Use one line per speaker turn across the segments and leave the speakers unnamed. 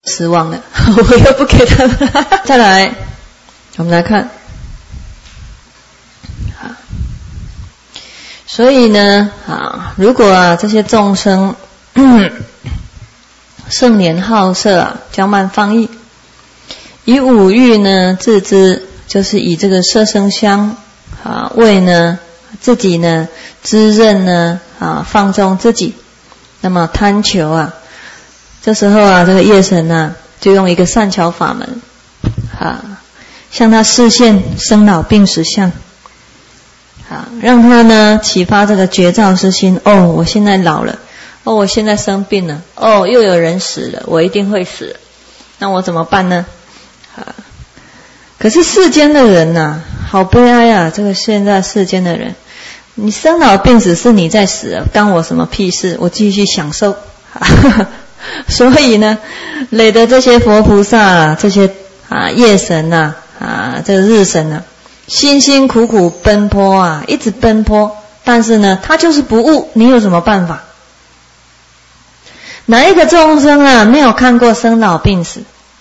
失望了，我又不给他们。再来，我们来看，所以呢，如果这些众生盛年好色骄慢放逸，以五欲呢自知，就是以这个色声香味呢自己呢滋润呢放纵自己，那么贪求这时候这个业神就用一个善巧法门向他示现生老病死相让他呢启发这个觉照之心。我现在老了，我现在生病了，又有人死了，我一定会死，那我怎么办呢？可是世间的人好悲哀这个现在世间的人，你生老病死是你在死干我什么屁事？我继续享受。所以呢，累的这些佛菩萨这些夜神这个日神辛辛苦苦奔波一直奔波，但是呢他就是不悟，你有什么办法？哪一个众生没有看过生老病死？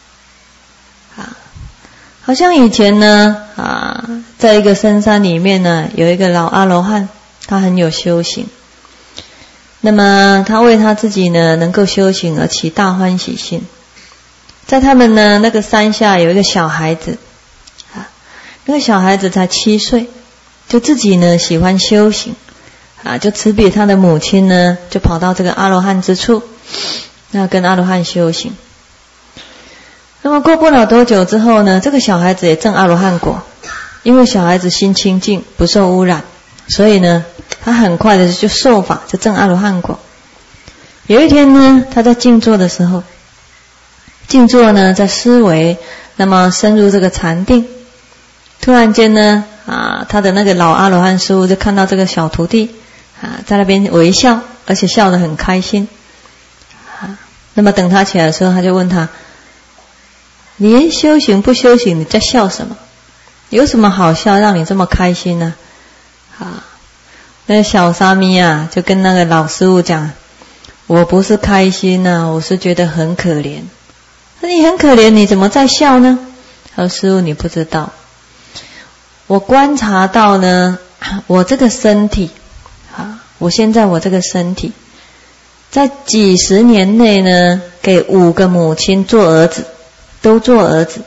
好像以前呢在一个深山里面呢，有一个老阿罗汉，他很有修行，那么他为他自己呢能够修行而起大欢喜心。在他们呢那个山下有一个小孩子那个小孩子才7岁，就自己呢喜欢修行就辞别他的母亲呢，就跑到这个阿罗汉之处，那跟阿罗汉修行。那么过不了多久之后呢，这个小孩子也证阿罗汉果，因为小孩子心清净不受污染，所以呢他很快的就受法，就证阿罗汉果。有一天呢，他在静坐的时候，静坐呢在思维，那么深入这个禅定，突然间呢他的那个老阿罗汉师父就看到这个小徒弟在那边微笑，而且笑得很开心那么等他起来的时候，他就问他，你修行不修行，你在笑什么？有什么好笑让你这么开心呢？那小沙弥就跟那个老师父讲，我不是开心我是觉得很可怜。那你很可怜，你怎么在笑呢？他说，师父你不知道，我观察到呢，我这个身体我现在我这个身体在几十年内呢，给5个母亲做儿子，都做儿子。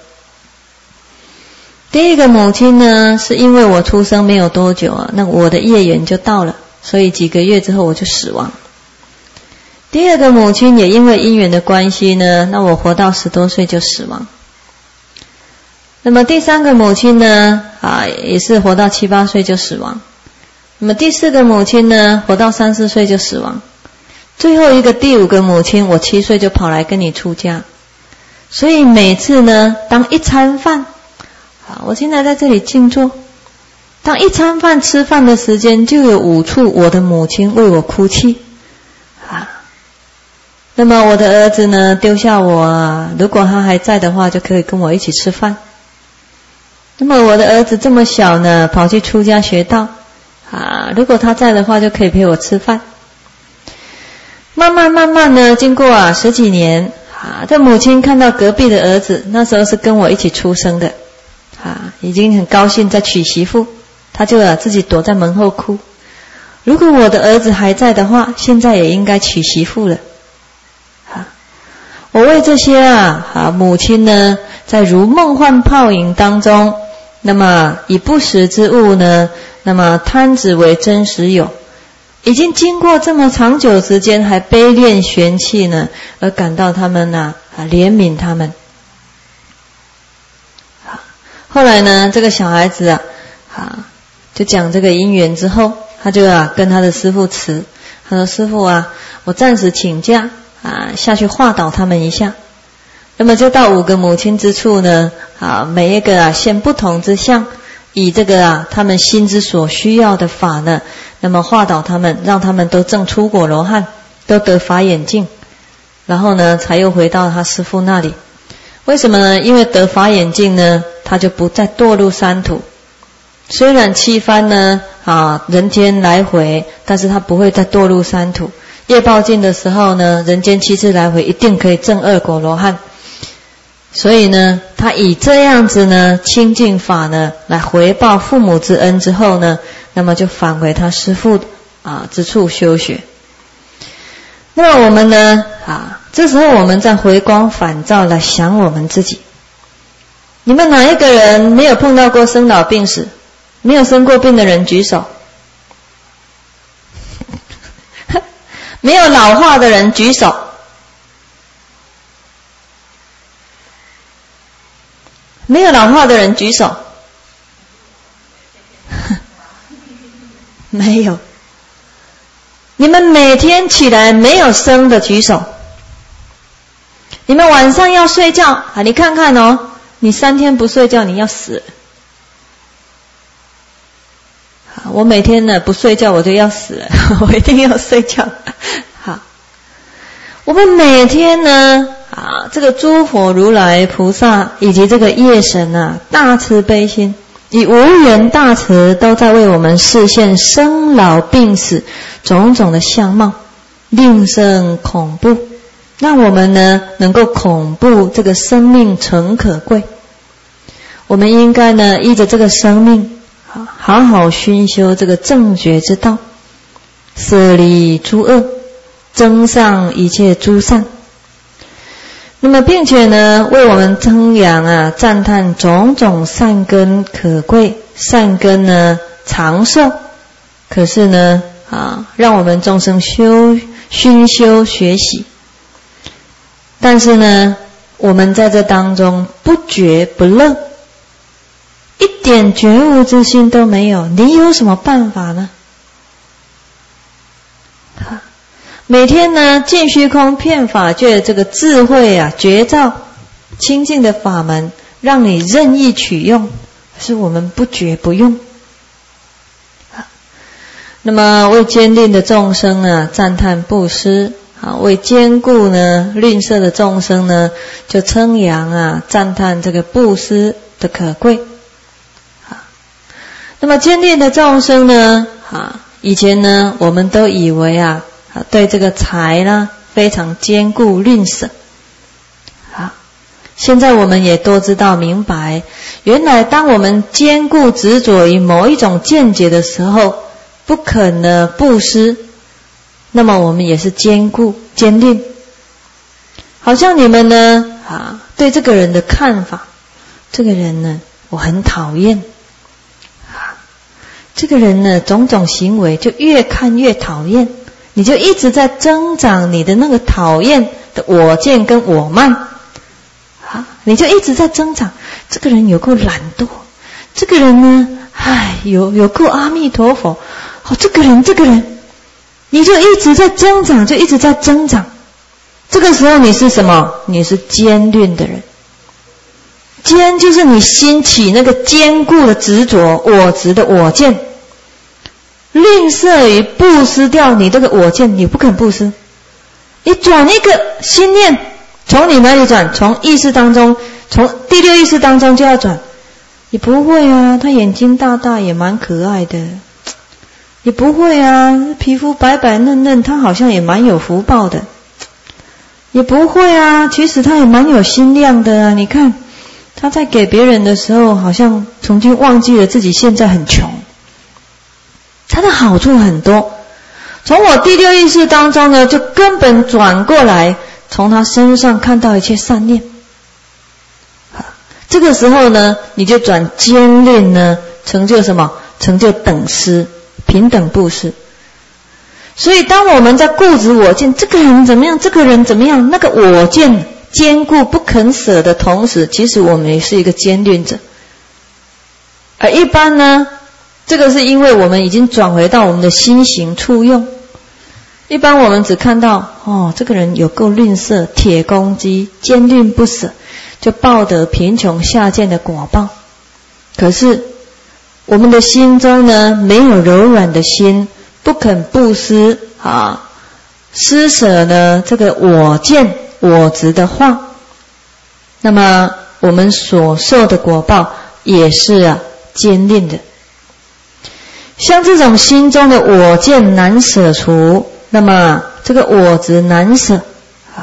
第一个母亲呢，是因为我出生没有多久那我的业缘就到了，所以几个月之后我就死亡。第二个母亲也因为因缘的关系呢，那我活到10多岁就死亡。那么第3个母亲呢也是活到7、8岁就死亡。那么第4个母亲呢，活到3、4岁就死亡。最后一个第5个母亲，我7岁就跑来跟你出家。所以每次呢，当一餐饭我现在在这里静坐，当一餐饭吃饭的时间，就有5处我的母亲为我哭泣那么我的儿子呢丢下我如果他还在的话，就可以跟我一起吃饭。那么我的儿子这么小呢，跑去出家学道如果他在的话，就可以陪我吃饭。慢慢呢，经过10几年这母亲看到隔壁的儿子，那时候是跟我一起出生的已经很高兴在娶媳妇，他就自己躲在门后哭。如果我的儿子还在的话，现在也应该娶媳妇了我为这些母亲呢，在如梦幻泡影当中，那么以不实之物呢，那么贪执为真实有，已经经过这么长久时间，还悲恋玄气呢，而感到他们怜悯他们。后来呢，这个小孩子就讲这个因缘之后，他就跟他的师父辞，他说，师父我暂时请假下去化导他们一下。那么就到5个母亲之处呢每一个现不同之相，以这个他们心之所需要的法呢，那么化导他们，让他们都证出果罗汉，都得法眼净，然后呢才又回到他师父那里。为什么呢？因为得法眼净呢，他就不再堕入三途。虽然7番呢人间来回，但是他不会再堕入三途。业报尽的时候呢，人间7次来回一定可以证2果罗汉。 所以呢，他以这样子呢清净法呢来回报父母之恩之后呢，那么就返回他师父之处修学。那么我们呢这时候我们再回光返照来想我们自己。你们哪一个人没有碰到过生老病死？没有生过病的人举手。没有老化的人举手。没有老化的人举手。没有。你们每天起来没有生的举手。你们晚上要睡觉你看看哦，你3天不睡觉你要死了。我每天呢不睡觉我就要死了，我一定要睡觉。好，我们每天呢这个诸佛如来菩萨以及这个业神大慈悲心，以无缘大慈都在为我们示现生老病死种种的相貌，令生恐怖，让我们呢能够恐怖这个生命诚可贵。我们应该呢依着这个生命好好熏修这个正觉之道，舍离诸恶，增上一切诸善。那么并且呢为我们称扬赞叹种种善根可贵，善根呢长寿，可是呢让我们众生熏修学习。但是呢我们在这当中不觉不乐，一点觉悟之心都没有，你有什么办法呢？每天呢尽虚空遍法界这个智慧觉照清净的法门，让你任意取用，可是我们不觉不用。那么为坚定的众生赞叹布施，为坚固呢吝啬的众生呢就称扬赞叹这个布施的可贵。那么坚定的众生呢以前呢我们都以为对这个财呢非常坚固吝啬。现在我们也都知道明白，原来当我们坚固执着于某一种见解的时候，不肯呢布施，那么我们也是坚固坚定。好像你们呢对这个人的看法，这个人呢我很讨厌，这个人呢种种行为就越看越讨厌，你就一直在增长你的那个讨厌的我见跟我慢你就一直在增长。这个人有够懒惰，这个人呢有够阿弥陀佛这个人你就一直在增长，就一直在增长。这个时候你是什么？你是坚吝的人。坚就是你兴起那个坚固的执着我执的我见，吝啬于布施掉你这个我见，你不肯布施。你转一个心念，从你哪里转？从意识当中，从第六意识当中就要转。你不会他眼睛大大也蛮可爱的。你不会皮肤白白嫩嫩，他好像也蛮有福报的。也不会其实他也蛮有心量的你看他在给别人的时候，好像曾经忘记了自己现在很穷。他的好处很多，从我第六意识当中呢，就根本转过来，从他身上看到一切善念。这个时候呢，你就转坚吝呢，成就什么？成就等施，平等布施。所以当我们在固执我见，这个人怎么样，这个人怎么样，那个我见坚固不肯舍的同时，其实我们也是一个坚吝者。而一般呢，这个是因为我们已经转回到我们的心行处用。一般我们只看到这个人有够吝啬，铁公鸡，坚吝不舍，就报得贫穷下贱的果报。可是我们的心中呢，没有柔软的心，不肯布施施舍呢这个我见我执的话，那么我们所受的果报也是坚定的。像这种心中的我见难舍除，那么这个我执难舍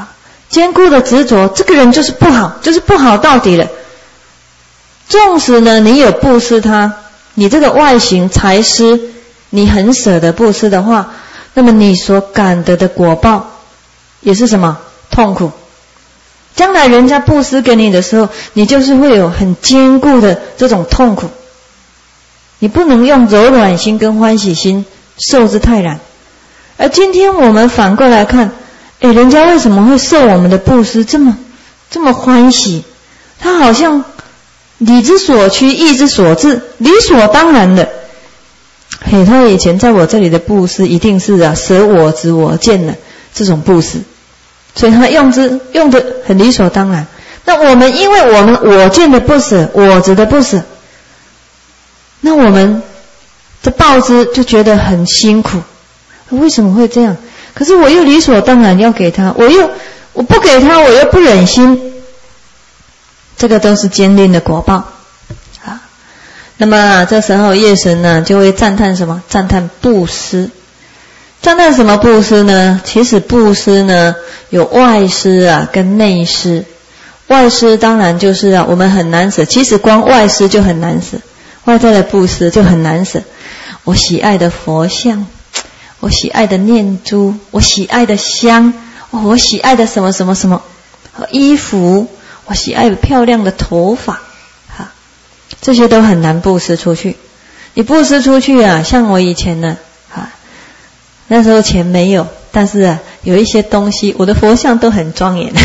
坚固的执着，这个人就是不好，就是不好到底了。纵使呢你有布施他，你这个外形财施，你很舍得布施的话，那么你所感得的果报也是什么？痛苦。将来人家布施给你的时候，你就是会有很坚固的这种痛苦。你不能用柔软心跟欢喜心受之泰然。而今天我们反过来看，人家为什么会受我们的布施这么欢喜？他好像理之所趋，意之所至，理所当然的。他以前在我这里的布施一定是舍我执我见的这种布施，所以他用的很理所当然。那我们因为我们我见的不舍，我执的不舍，那我们的报之就觉得很辛苦。为什么会这样？可是我又理所当然要给他，我不给他，我又不忍心，这个都是坚定的果报啊。那么这时候夜神呢就会赞叹什么？赞叹布施。赞叹什么布施呢？其实布施呢有外施跟内施。外施当然就是我们很难舍，其实光外施就很难舍，外在的布施就很难舍。我喜爱的佛像，我喜爱的念珠，我喜爱的香，我喜爱的什么什么什么衣服，我喜爱的漂亮的头发，这些都很难布施出去。你布施出去像我以前呢那时候钱没有，但是有一些东西，我的佛像都很庄严。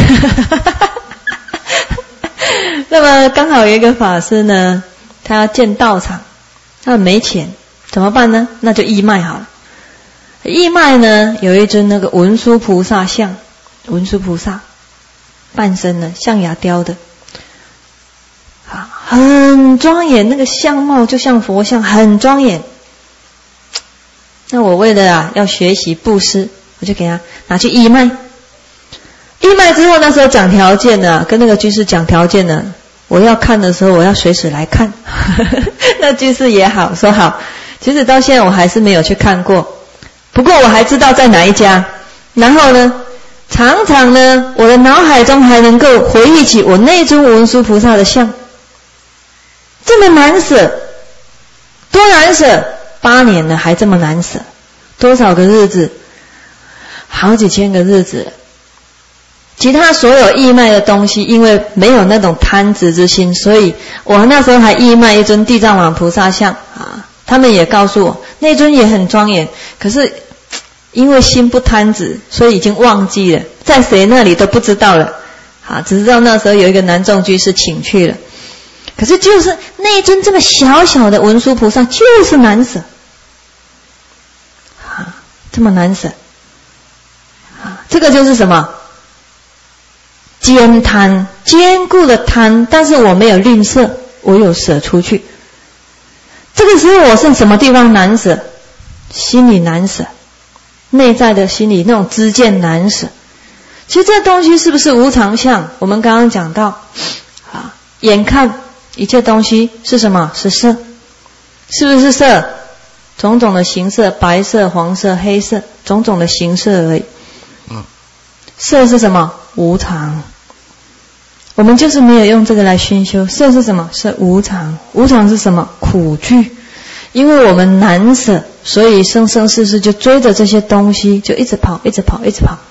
那么刚好有一个法师呢，他要建道场，他没钱，怎么办呢？那就义卖好了。义卖呢，有一尊那个文殊菩萨像，文殊菩萨半身呢象牙雕的，很庄严，那个相貌就像佛像，很庄严。那我为了要学习布施，我就给他拿去义卖。义卖之后，那时候讲条件呢，跟那个居士讲条件呢，我要看的时候，我要随时来看。那居士也好，说好。其实到现在我还是没有去看过，不过我还知道在哪一家。然后呢，常常呢，我的脑海中还能够回忆起我那尊文殊菩萨的像。这么难舍，多难舍！8年了还这么难舍，多少个日子？好几千个日子了。其他所有义卖的东西，因为没有那种贪执之心，所以我那时候还义卖一尊地藏王菩萨像他们也告诉我，那尊也很庄严，可是因为心不贪执，所以已经忘记了，在谁那里都不知道了只知道那时候有一个男众居士请去了。可是就是那一尊这么小小的文殊菩萨，就是难舍这么难舍这个就是什么？坚贪，坚固的贪，但是我没有吝啬，我有舍出去。这个时候我是什么地方难舍？心里难舍，内在的心里那种知见难舍。其实这东西是不是无常相？我们刚刚讲到眼看一切东西是什么？是色。是不是色？种种的形色，白色、黄色、黑色，种种的形色而已。色是什么？无常。我们就是没有用这个来熏修。色是什么？是无常。无常是什么？苦惧。因为我们难舍，所以生生世世就追着这些东西，就一直跑，一直跑，一直跑。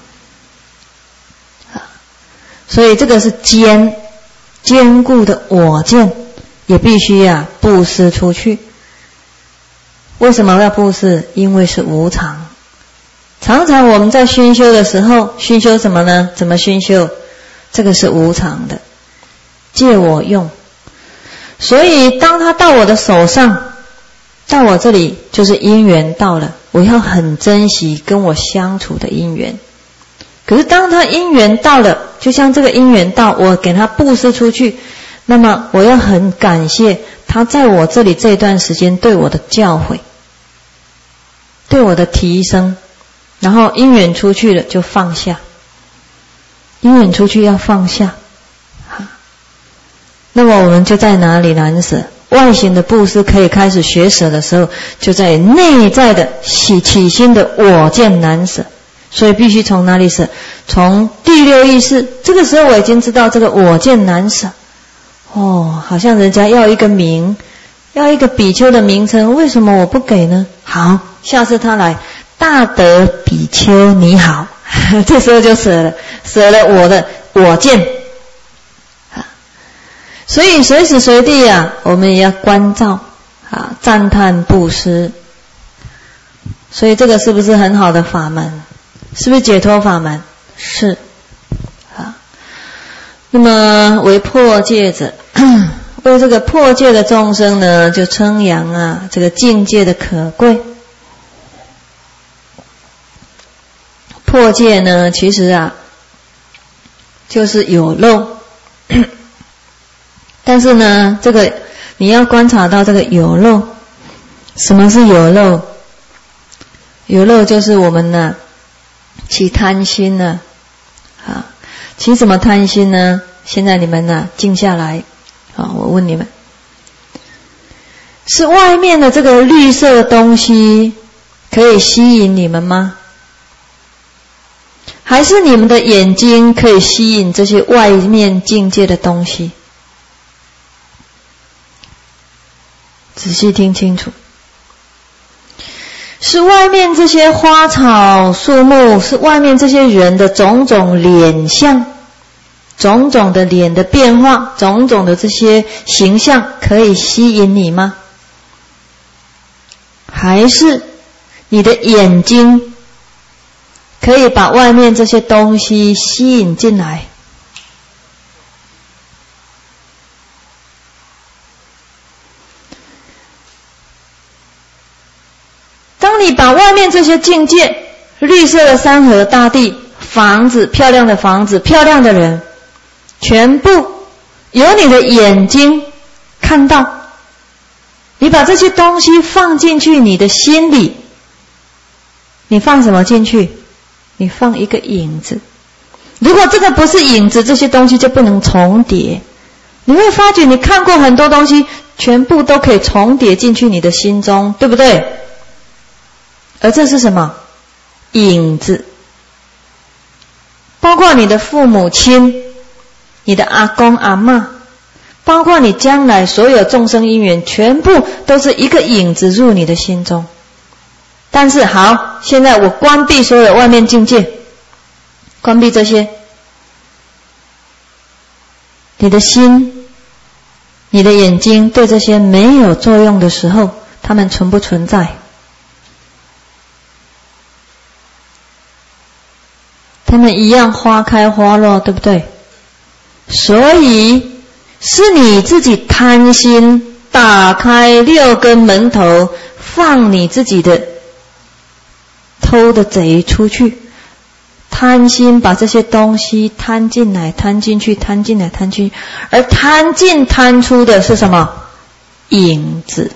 所以这个是坚固的我见，也必须布施出去。为什么要布施？因为是无常。常常我们在熏修的时候，熏修什么呢？怎么熏修？这个是无常的，借我用。所以当他到我的手上，到我这里就是因缘到了，我要很珍惜跟我相处的因缘。可是当他因缘到了，就像这个因缘到，我给他布施出去，那么我要很感谢他在我这里这段时间对我的教诲，对我的提升。然后因缘出去了就放下，因缘出去要放下。那么我们就在哪里难舍？外形的布施可以开始学舍的时候，就在内在的起心的我见难舍。 所以必须从哪里舍？从第六意识。这个时候我已经知道这个我见难舍。好像人家要一个名，要一个比丘的名称，为什么我不给呢？好，下次他来，大德比丘你好，这时候就舍了我的我见。所以随时随地我们也要关照赞叹布施。所以这个是不是很好的法门？是不是解脱法门？是。那么为破戒者，为这个破戒的众生呢，就称扬这个境界的可贵。破戒呢，其实就是有漏，但是呢，这个你要观察到这个有漏。什么是有漏？有漏就是我们起贪心起什么贪心呢？现在你们静下来我问你们，是外面的这个绿色的东西可以吸引你们吗？还是你们的眼睛可以吸引这些外面境界的东西？仔细听清楚，是外面这些花草树木，是外面这些人的种种脸相，种种的脸的变化，种种的这些形象可以吸引你吗？还是你的眼睛可以把外面这些东西吸引进来？当你把外面这些境界，绿色的山河大地，房子，漂亮的房子，漂亮的人，全部由你的眼睛看到，你把这些东西放进去你的心里，你放什么进去？你放一个影子。如果这个不是影子，这些东西就不能重叠。你会发觉你看过很多东西，全部都可以重叠进去你的心中，对不对？而这是什么？影子。包括你的父母亲，你的阿公阿嬷，包括你将来所有众生因缘，全部都是一个影子入你的心中。但是好，现在我关闭所有外面境界，关闭这些，你的心，你的眼睛对这些没有作用的时候，它们存不存在？它们一样花开花落，对不对？所以是你自己贪心，打开六根门头，放你自己的偷的贼出去，贪心把这些东西贪进来，贪进去，贪进来，贪进去，而贪进贪出的是什么？影子。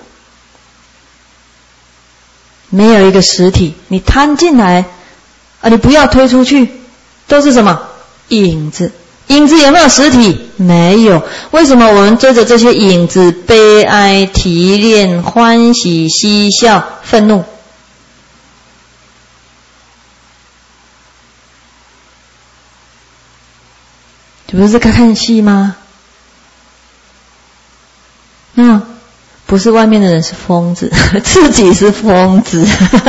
没有一个实体，你贪进来你不要推出去，都是什么？影子。影子有没有实体？没有。为什么我们追着这些影子悲哀、提炼、欢喜、嬉笑、愤怒？这不是在看戏吗？不是外面的人是疯子，自己是疯子。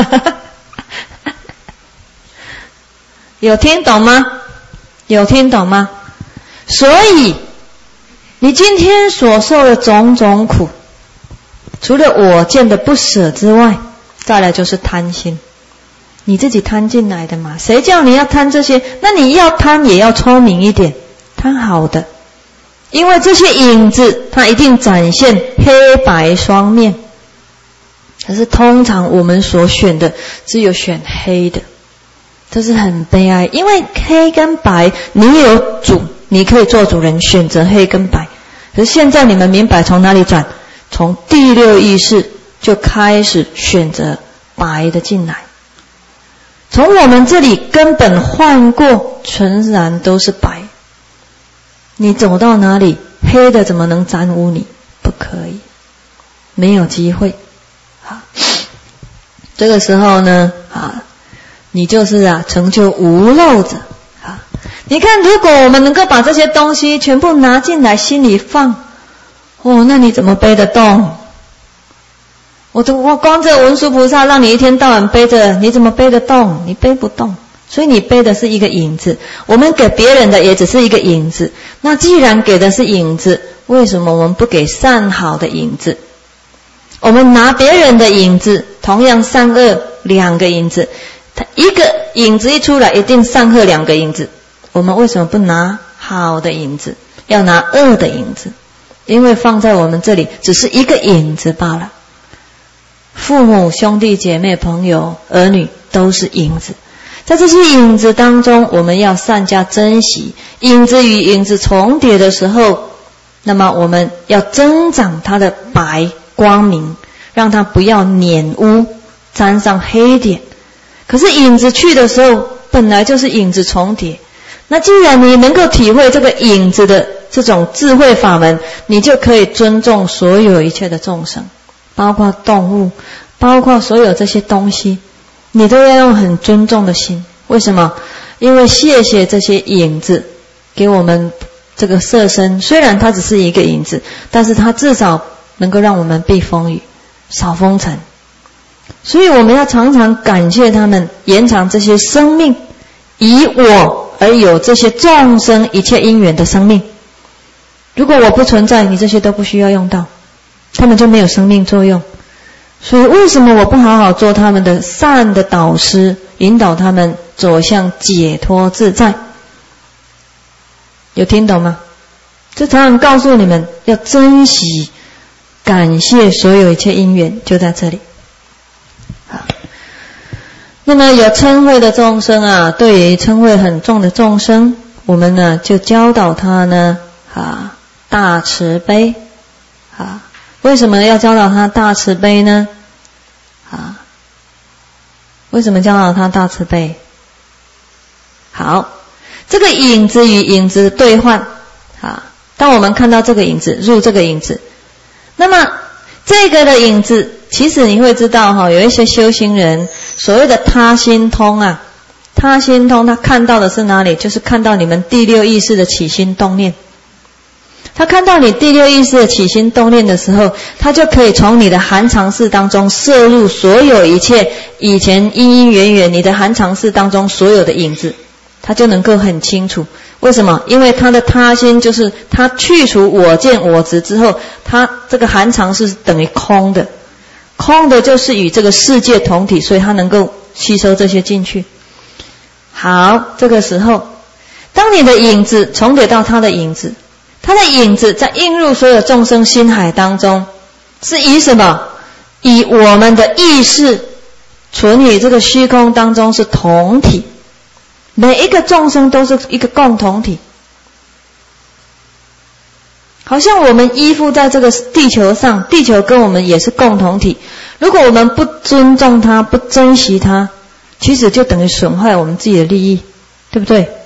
有听懂吗？有听懂吗？所以你今天所受的种种苦，除了我见的不舍之外，再来就是贪心，你自己贪进来的嘛。谁叫你要贪这些？那你要贪也要聪明一点，贪好的，因为这些影子它一定展现黑白双面，可是通常我们所选的只有选黑的，这是很悲哀。因为黑跟白你有主，你可以做主人选择黑跟白，可是现在你们明白从哪里转？从第六意识就开始选择白的进来，从我们这里根本换过，全然都是白。你走到哪里，黑的怎么能沾污你？不可以，没有机会。好，这个时候呢， 你就是成就无漏者啊！你看，如果我们能够把这些东西全部拿进来心里放，那你怎么背得动？我光这文殊菩萨让你一天到晚背着，你怎么背得动？你背不动。所以你背的是一个影子，我们给别人的也只是一个影子。那既然给的是影子，为什么我们不给善好的影子？我们拿别人的影子，同样善恶两个影子，它一个影子一出来，一定善恶两个影子。我们为什么不拿好的影子，要拿恶的影子？因为放在我们这里只是一个影子罢了。父母、兄弟姐妹、朋友、儿女都是影子，在这些影子当中，我们要善加珍惜。影子与影子重叠的时候，那么我们要增长它的白光明，让它不要碾污，沾上黑点。可是影子去的时候，本来就是影子重叠。那既然你能够体会这个影子的这种智慧法门，你就可以尊重所有一切的众生，包括动物，包括所有这些东西，你都要用很尊重的心。为什么？因为谢谢这些影子给我们这个色身，虽然它只是一个影子，但是它至少能够让我们避风雨，少风尘。所以我们要常常感谢他们，延长这些生命，以我而有这些众生一切因缘的生命。如果我不存在，你这些都不需要用到，他们就没有生命作用。所以为什么我不好好做他们的善的导师，引导他们走向解脱自在？有听懂吗？这常常告诉你们要珍惜感谢所有一切因缘，就在这里。好，那么有嗔恚的众生对于嗔恚很重的众生，我们呢就教导他呢大慈悲。为什么要教导他大慈悲呢？为什么教导他大慈悲？好，这个影子与影子兑换。当我们看到这个影子入这个影子，那么这个的影子，其实你会知道有一些修行人所谓的他心通他心通他看到的是哪里？就是看到你们第六意识的起心动念。他看到你第六意识的起心动念的时候，他就可以从你的含藏识当中摄入所有一切以前因因缘缘你的含藏识当中所有的影子，他就能够很清楚。为什么？因为他的他心就是他去除我见我执之后，他这个含藏识是等于空的，空的就是与这个世界同体，所以他能够吸收这些进去。好，这个时候当你的影子重叠到他的影子，他的影子在映入所有众生心海当中，是以什么？以我们的意识存于这个虚空当中是同体，每一个众生都是一个共同体。好像我们依附在这个地球上，地球跟我们也是共同体。如果我们不尊重它，不珍惜它，其实就等于损害我们自己的利益，对不对？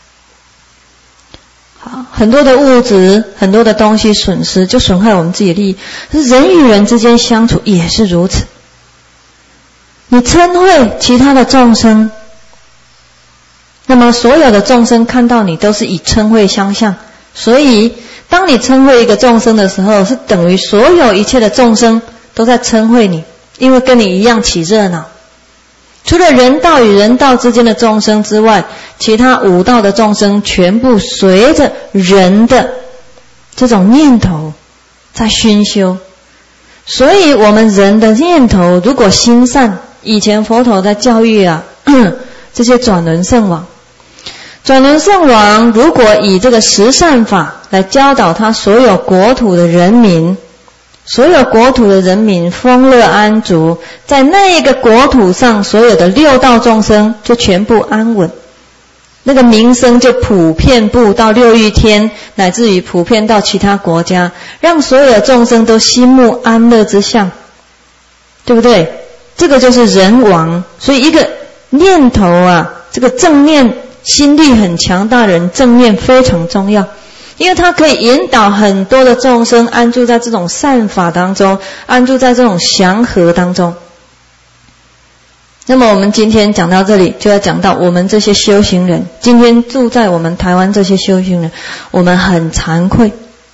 很多的物质，很多的东西损失，就损害我们自己的利益。人与人之间相处也是如此。你嗔恚其他的众生，那么所有的众生看到你都是以嗔恚相向，所以当你嗔恚一个众生的时候，是等于所有一切的众生都在嗔恚你，因为跟你一样起热闹。除了人道与人道之间的众生之外，其他五道的众生全部随着人的这种念头在熏修。所以我们人的念头如果心善，以前佛陀在教育这些转轮圣王，转轮圣王如果以这个十善法来教导他所有国土的人民，所有国土的人民丰乐安足，在那一个国土上所有的六道众生就全部安稳，那个名声就普遍布到六欲天，乃至于普遍到其他国家，让所有的众生都心目安乐之相，对不对？这个就是人王。所以一个念头这个正念心力很强大的人，正念非常重要，因为它可以引导很多的众生安住在这种善法当中，安住在这种祥和当中。 那么我们今天讲到这里，就要讲到我们这些修行人，今天住在我们台湾这些修行人，我们很惭愧，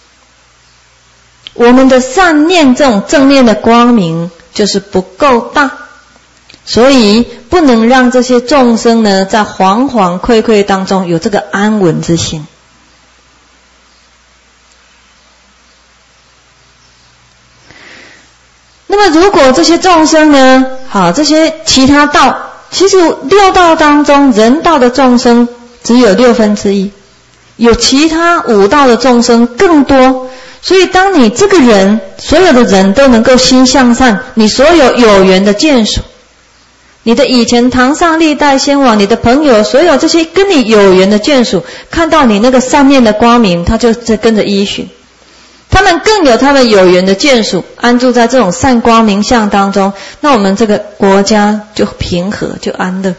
我们的善念这种正念的光明就是不够大，所以不能让这些众生呢在惶惶愧愧当中有这个安稳之心。那么如果这些众生呢，好，这些其他道，其实六道当中人道的众生只有1/6，有其他5道的众生更多。所以当你这个人，所有的人都能够心向善，你所有有缘的眷属，你的以前堂上历代先王，你的朋友，所有这些跟你有缘的眷属，看到你那个善念的光明，他就跟着依循。他们更有他们有缘的眷属安住在这种善光明相当中，那我们这个国家就平和，就安乐。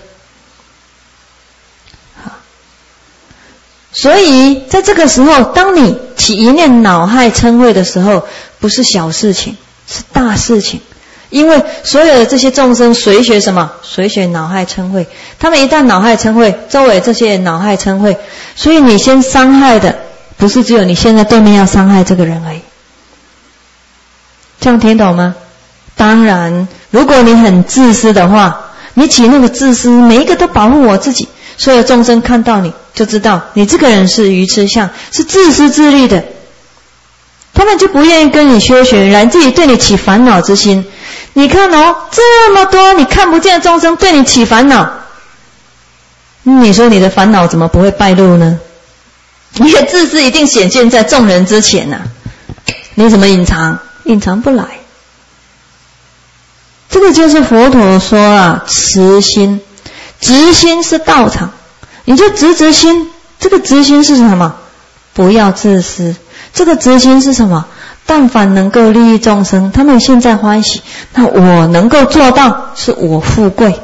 好，所以在这个时候，当你起一念恼害嗔恚的时候，不是小事情，是大事情。因为所有的这些众生随学什么？随学恼害嗔恚。他们一旦恼害嗔恚，周围这些人恼害嗔恚，所以你先伤害的不是只有你现在对面要伤害这个人而已。这样听懂吗？当然，如果你很自私的话，你起那个自私，每一个都保护我自己，所有众生看到你就知道你这个人是愚痴相，是自私自利的，他们就不愿意跟你修学，来自己对你起烦恼之心。你看哦，这么多你看不见的众生对你起烦恼，你说你的烦恼怎么不会败露呢？你的自私一定显现在众人之前啊，你怎么隐藏？隐藏不来。这个就是佛陀说啊，慈心，直心是道场，你就直心。这个直心是什么？不要自私。这个直心是什么？但凡能够利益众生，他们现在欢喜，那我能够做到，是我富贵。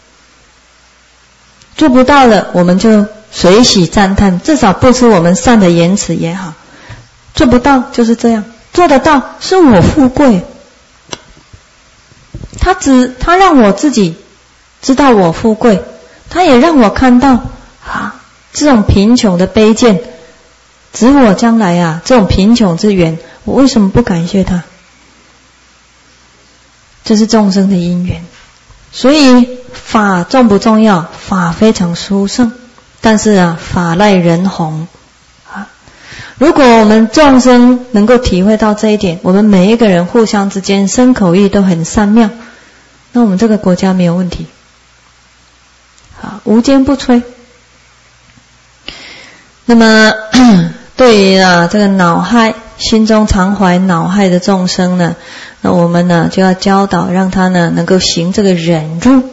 做不到了，我们就随喜赞叹，至少不出我们善的言辞也好。做不到就是这样，做得到是我富贵。他让我自己知道我富贵，他也让我看到这种贫穷的卑贱，指我将来这种贫穷之源，我为什么不感谢他？这是众生的因缘。所以法重不重要？法非常殊胜，但是法赖人弘如果我们众生能够体会到这一点，我们每一个人互相之间身口意都很善妙，那我们这个国家没有问题。无坚不摧。那么对于这个恼害，心中常怀恼害的众生呢，那我们呢就要教导，让他呢能够行这个忍辱。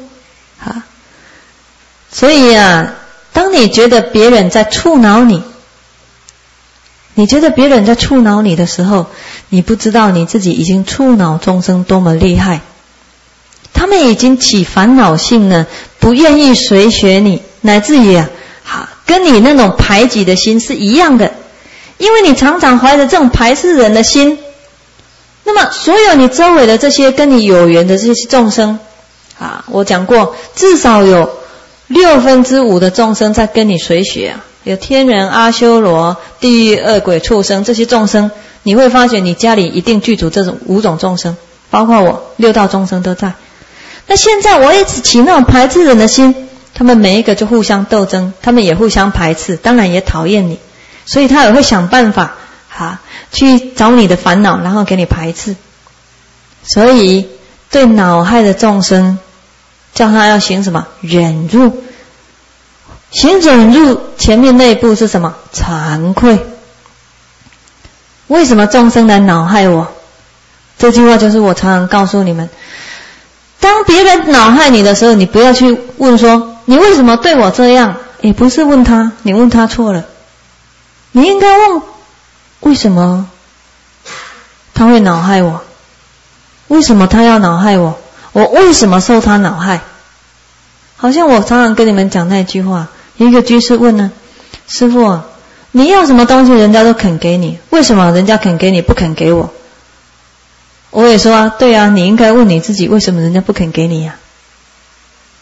所以当你觉得别人在触恼你，你觉得别人在触恼你的时候，你不知道你自己已经触恼众生多么厉害。他们已经起烦恼性呢，不愿意随学你，乃至于跟你那种排挤的心是一样的。因为你常常怀着这种排斥人的心，那么所有你周围的这些跟你有缘的这些众生我讲过，至少有5/6的众生在跟你随学有天人、阿修罗、地狱、恶鬼、畜生这些众生，你会发觉你家里一定具足这种5种众生，包括我6道众生都在。那现在我一直起那种排斥人的心，他们每一个就互相斗争，他们也互相排斥，当然也讨厌你，所以他也会想办法去找你的烦恼，然后给你排斥。所以对恼害的众生，叫他要行什么？忍辱。行忍辱前面那一步是什么？惭愧。为什么众生来恼害我？这句话就是我常常告诉你们，当别人恼害你的时候，你不要去问说你为什么对我这样，也不是问他，你问他错了。你应该问为什么他会恼害我？为什么他要恼害我？我为什么受他恼害？好像我常常跟你们讲那句话，一个居士问呢，师父你要什么东西人家都肯给你，为什么人家肯给你不肯给我？我也说对你应该问你自己，为什么人家不肯给你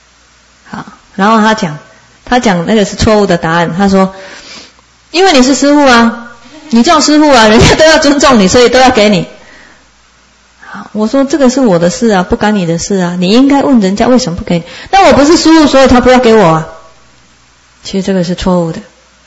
好，然后他讲那个是错误的答案，他说因为你是师父啊，你叫师父啊，人家都要尊重你，所以都要给你。好，我说这个是我的事啊，不干你的事啊，你应该问人家为什么不给你。那我不是师父，所以他不要给我啊。其实这个是错误的，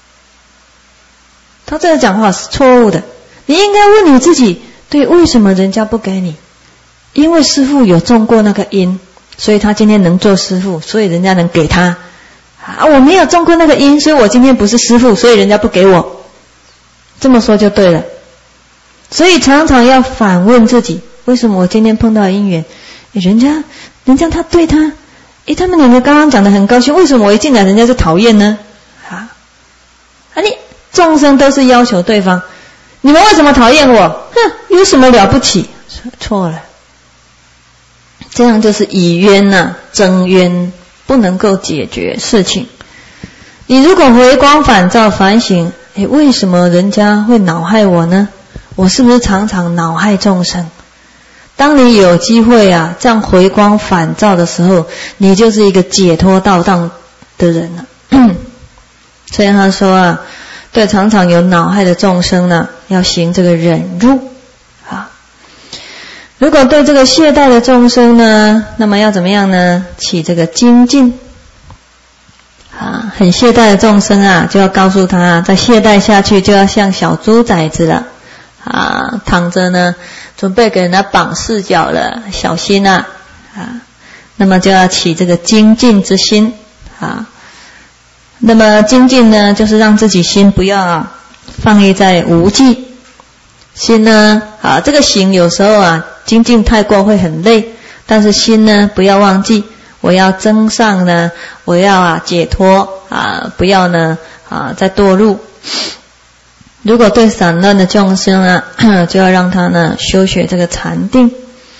他这个讲话是错误的。你应该问你自己，对，为什么人家不给你？因为师父有种过那个因，所以他今天能做师父，所以人家能给他。啊，我没有种过那个因，所以我今天不是师父，所以人家不给我。这么说就对了。所以常常要反问自己，为什么我今天碰到因缘，人家他对他，他们两个刚刚讲得很高兴，为什么我一进来人家就讨厌呢？你众生都是要求对方，你们为什么讨厌我？有什么了不起？错了，这样就是以冤啊，争冤，不能够解决事情。你如果回光返照反省，为什么人家会恼害我呢？我是不是常常恼害众生？当你有机会啊，这样回光返照的时候，你就是一个解脱道当的人了。所以他说啊，对常常有恼害的众生呢，要行这个忍辱啊。如果对这个懈怠的众生呢，那么要怎么样呢？起这个精进啊。很懈怠的众生啊，就要告诉他，再懈怠下去就要像小猪崽子了啊，躺着呢，准备给人家绑4脚了，小心啊！那么就要起这个精进之心啊。那么精进呢，就是让自己心不要放逸在无记。心呢这个行有时候精进太过会很累，但是心呢不要忘记，我要增上呢，我要解脱不要呢再堕入。如果对散乱的众生就要让他呢修学这个禅定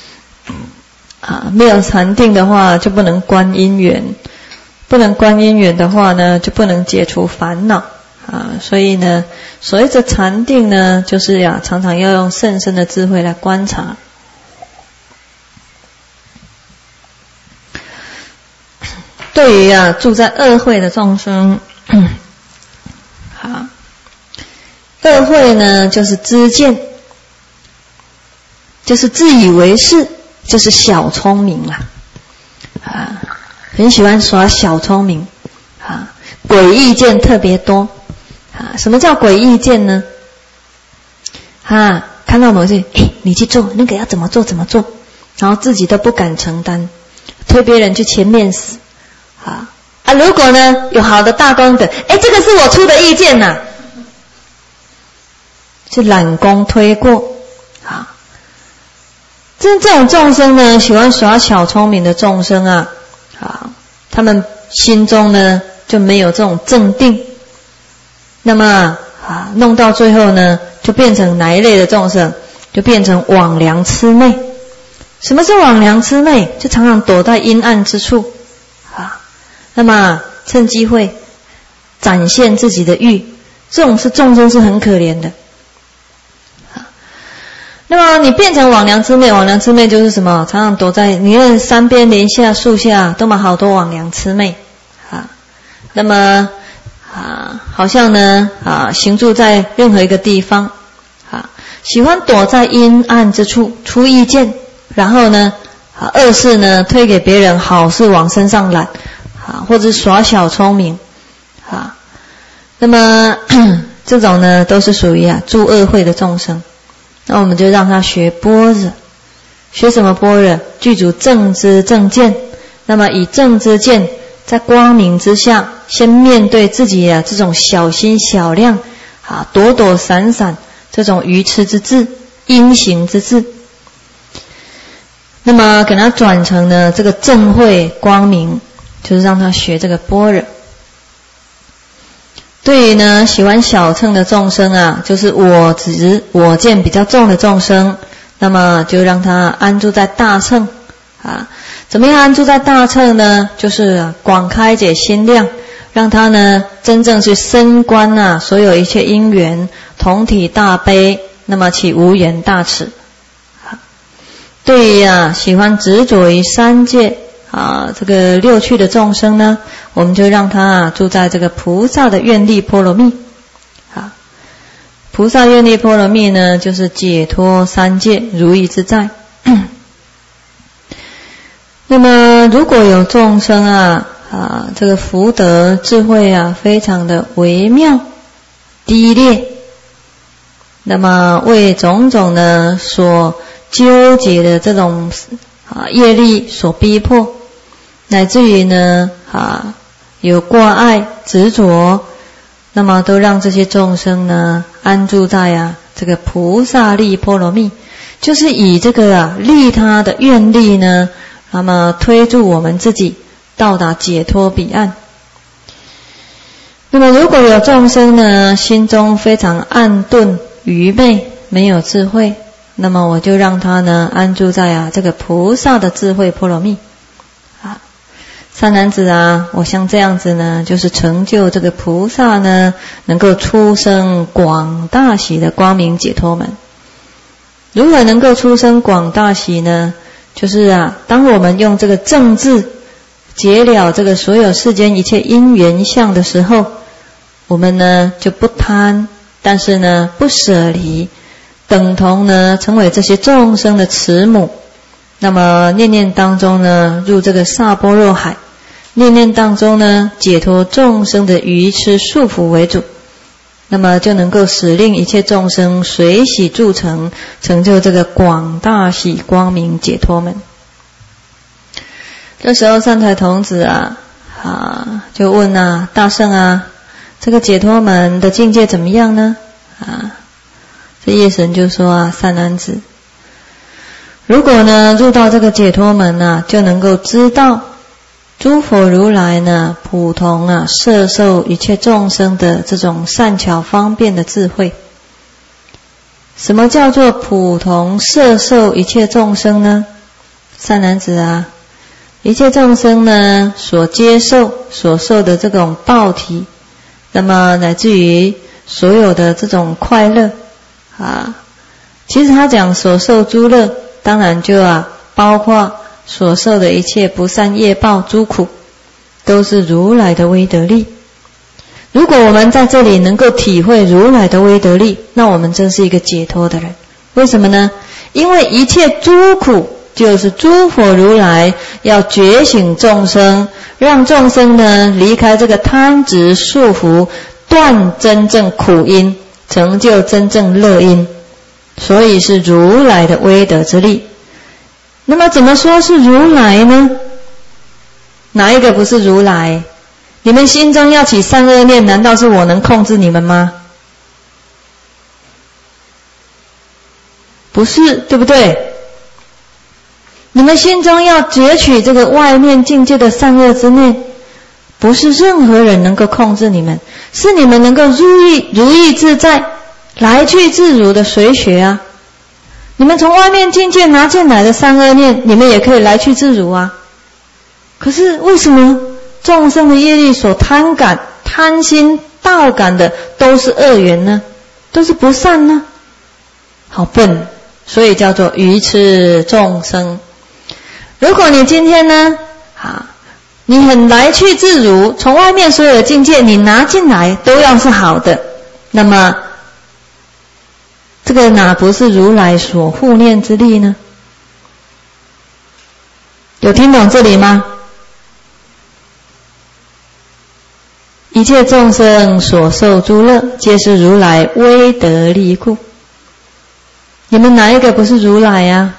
没有禅定的话就不能观因缘，不能观因缘的话呢就不能解除烦恼所以呢所谓的禅定呢，就是常常要用甚深的智慧来观察。对于住在恶慧的众生恶慧呢就是知见，就是自以为是，就是小聪明很喜欢耍小聪明诡异见特别多什么叫诡异见呢？看到某事你去做那个要怎么做，然后自己都不敢承担，推别人去前面死如果呢有好的大功德，这个是我出的意见是揽功推过这种众生呢，喜欢耍小聪明的众生他们心中呢就没有这种正定，那么弄到最后呢就变成哪一类的众生？就变成枉良痴昧。什么是枉良痴昧？就常常躲在阴暗之处那么趁机会展现自己的欲，这种众生是很可怜的那么你变成枉良痴昧，枉良痴昧就是什么？常常躲在你看山边林下树下都好多枉良痴昧那么好像呢行住在任何一个地方喜欢躲在阴暗之处出意见，然后呢恶事呢推给别人，好事往身上揽或者耍小聪明那么这种呢都是属于诸恶慧的众生。那我们就让他学般若。学什么般若？具足正知正见。那么以正知见在光明之下，先面对自己这种小心小量躲躲闪闪这种愚痴之智、阴行之智，那么给他转成呢这个正慧光明，就是让他学这个般若。对于呢喜欢小乘的众生就是我执我见比较重的众生，那么就让他安住在大乘怎么样安住在大乘呢？就是广开解心量，让他呢真正去深观所有一切因缘，同体大悲，那么起无缘大慈对于喜欢执着于三界这个六趣的众生呢，我们就让他住在这个菩萨的愿力波罗蜜。菩萨愿力波罗蜜呢，就是解脱三界如意自在。那么如果有众生这个福德智慧非常的微妙低劣，那么为种种呢所纠结的这种业力所逼迫，乃至于呢有挂碍执着，那么都让这些众生呢安住在这个菩萨力波罗蜜，就是以这个利他的愿力呢，那么推助我们自己到达解脱彼岸。那么如果有众生呢心中非常暗钝愚昧，没有智慧，那么我就让他呢安住在这个菩萨的智慧波罗蜜。善男子我像这样子呢，就是成就这个菩萨呢，能够出生广大喜的光明解脱门。如何能够出生广大喜呢？就是当我们用这个正智解了这个所有世间一切因缘相的时候，我们呢就不贪，但是呢不舍离，等同呢成为这些众生的慈母。那么念念当中呢入这个萨般若海，念念当中呢解脱众生的愚痴束缚为主，那么就能够使令一切众生随喜助成，成就这个广大喜光明解脱门。这时候善财童子就问大圣这个解脱门的境界怎么样呢？这夜神就说善男子，如果呢入到这个解脱门就能够知道诸佛如来呢普同摄受一切众生的这种善巧方便的智慧。什么叫做普同摄受一切众生呢？善男子一切众生呢所接受所受的这种报体，那么乃至于所有的这种快乐其实他讲所受诸乐，当然就包括所受的一切不善业报诸苦，都是如来的威德力。如果我们在这里能够体会如来的威德力，那我们真是一个解脱的人。为什么呢？因为一切诸苦就是诸佛如来要觉醒众生，让众生呢离开这个贪执束缚，断真正苦因，成就真正乐因，所以是如来的威德之力。那么怎么说是如来呢？哪一个不是如来？你们心中要起善恶念，难道是我能控制你们吗？不是，对不对？你们心中要攫取这个外面境界的善恶之念，不是任何人能够控制你们，是你们能够如意自在，来去自如的随学你们从外面境界拿进来的善恶念，你们也可以来去自如可是为什么众生的业力所贪感、贪心、道感的都是恶缘呢？都是不善呢？好笨，所以叫做愚痴众生。如果你今天呢你很来去自如，从外面所有的境界你拿进来都要是好的，那么这个哪不是如来所护念之力呢？有听懂这里吗？一切众生所受诸乐，皆是如来威德力故。你们哪一个不是如来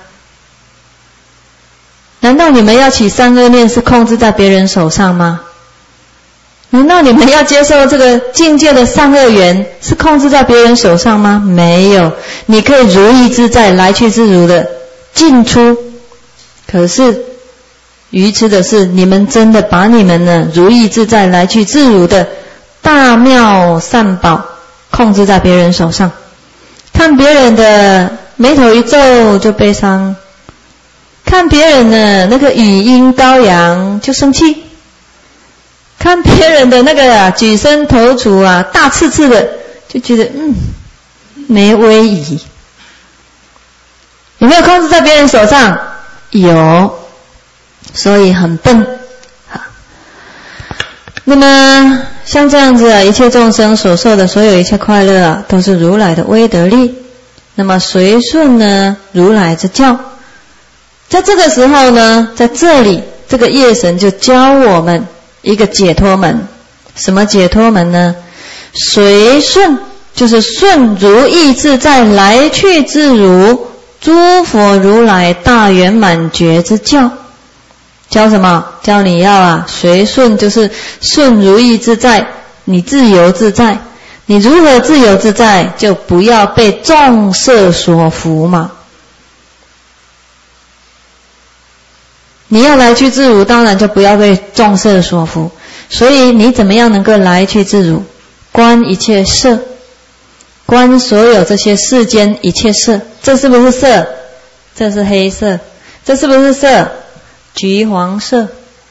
难道你们要起善恶念是控制在别人手上吗？难道你们要接受这个境界的善恶缘是控制在别人手上吗？没有，你可以如意自在，来去自如的进出。可是愚痴的是，你们真的把你们呢如意自在，来去自如的大妙善宝控制在别人手上，看别人的眉头一皱就悲伤，看别人的那个语音高扬就生气，看别人的那个举身投足大刺刺的，就觉得没威仪。有没有控制在别人手上？有。 所以很笨。那么像这样子啊，一切众生所受的所有一切快乐啊，都是如来的威德力。那么随顺呢如来之教。在这个时候呢，在这里这个业神就教我们一个解脱门。什么解脱门呢？随顺就是顺如意自在，来去自如，诸佛如来大圆满觉之教。教什么？教你要随顺，就是顺如意自在，你自由自在。你如何自由自在？就不要被众色所缚嘛。你要来去自如，当然就不要被众色所缚。所以你怎么样能够来去自如？观一切色，观所有这些世间一切色。这是不是色？这是黑色。这是不是色？橘黄色。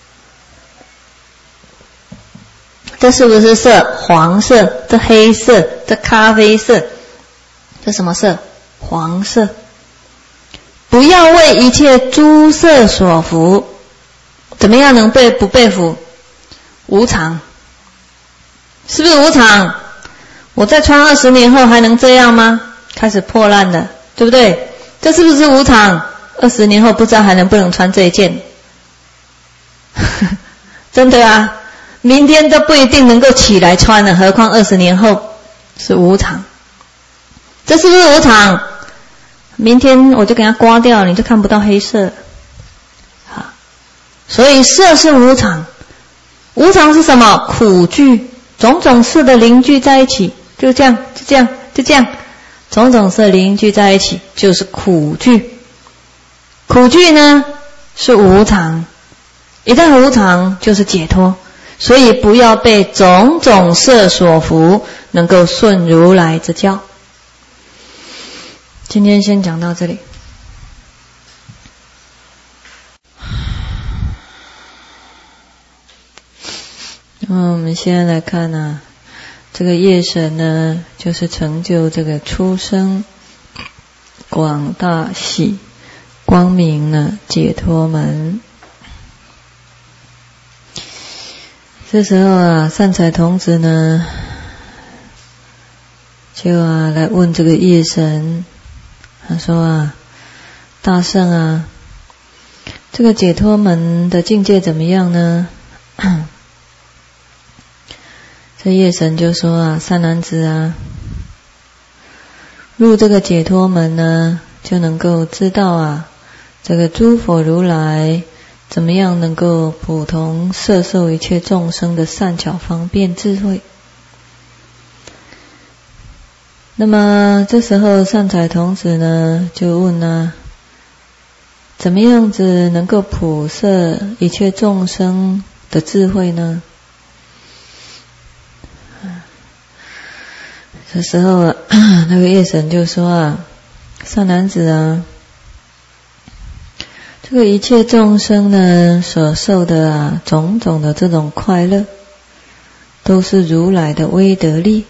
这是不是色？黄色。这黑色。这咖啡色。这什么色？黄色。不要为一切诸色所缚。怎么样能不被缚？无常。是不是无常？我再穿20年后还能这样吗？开始破烂了，对不对？这是不是无常？20年后不知道还能不能穿这一件。真的啊，明天都不一定能够起来穿了，何况20年后。是无常。这是不是无常？明天我就给它刮掉，你就看不到黑色。好，所以色是无常。无常是什么？苦聚，种种色的凝聚在一起，就这样，种种色凝聚在一起就是苦聚。苦聚呢是无常，一旦无常就是解脱。所以不要被种种色所缚，能够顺如来之教。今天先讲到这里。那么我们先来看这个业神呢，就是成就这个出生广大喜光明呢解脱门。这时候善财童子呢就来问这个业神，他说大圣这个解脱门的境界怎么样呢？这业神就说善男子入这个解脱门呢，就能够知道这个诸佛如来怎么样能够普通摄受一切众生的善巧方便智慧。那么这时候善财童子呢就问怎么样子能够普摄一切众生的智慧呢？这时候那个业神就说善男子这个一切众生呢所受的种种的这种快乐，都是如来的威德力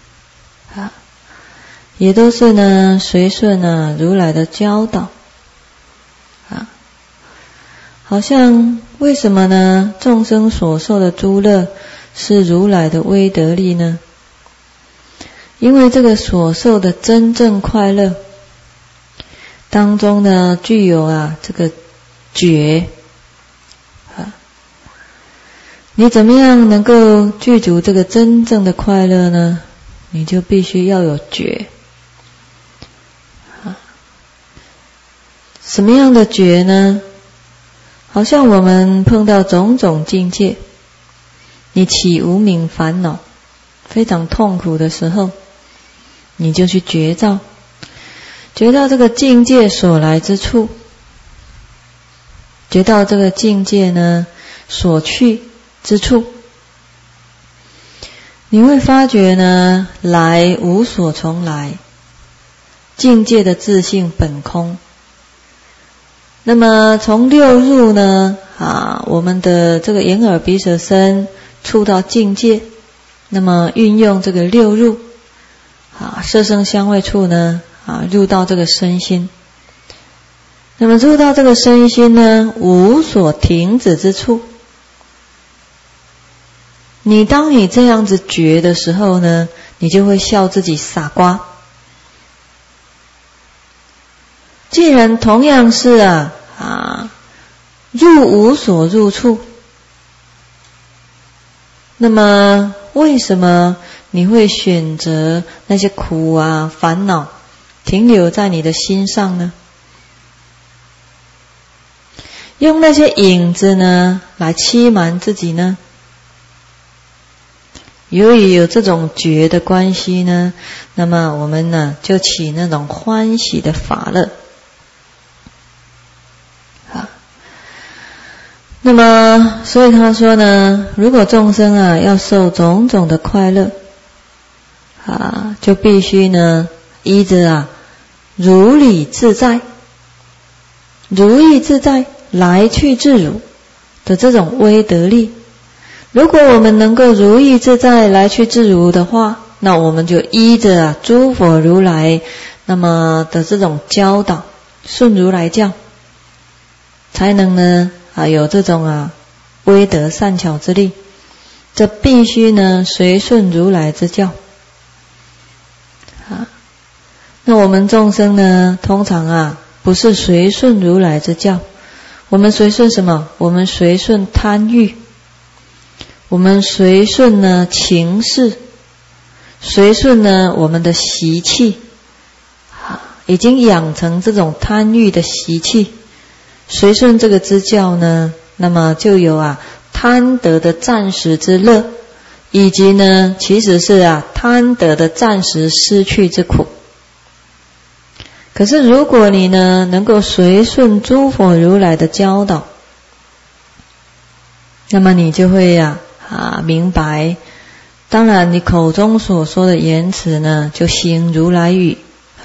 也都是呢随顺如来的教导好像为什么呢众生所受的诸乐是如来的威德力呢？因为这个所受的真正快乐当中呢具有这个觉你怎么样能够具足这个真正的快乐呢？你就必须要有觉什么样的觉呢？好像我们碰到种种境界，你起无明烦恼非常痛苦的时候，你就去觉照这个境界所来之处，觉到这个境界呢所去之处，你会发觉呢来无所从来，境界的自性本空。那么从六入呢我们的这个眼耳鼻舌身触到境界，那么运用这个六入色声香味触呢入到这个身心， 那么入到这个身心呢，无所停止之处。当你这样子觉的时候呢，你就会笑自己傻瓜。既然同样是入无所入处，那么为什么你会选择那些苦烦恼停留在你的心上呢？用那些影子呢来欺瞒自己呢？由于有这种觉的关系呢，那么我们呢就起那种欢喜的法乐。那么所以他说呢，如果众生要受种种的快乐就必须呢依着如理自在、如意自在、来去自如的这种威德力。如果我们能够如意自在、来去自如的话，那我们就依着诸佛如来那么的这种教导，顺如来教，才能呢有这种威德善巧之力。这必须呢随顺如来之教。那我们众生呢，通常不是随顺如来之教，我们随顺什么？我们随顺贪欲，我们随顺呢情事，随顺呢我们的习气，已经养成这种贪欲的习气。随顺这个之教呢，那么就有贪得的暂时之乐，以及呢其实是贪得的暂时失去之苦。可是如果你呢能够随顺诸佛如来的教导，那么你就会明白。当然你口中所说的言辞呢，就行如来语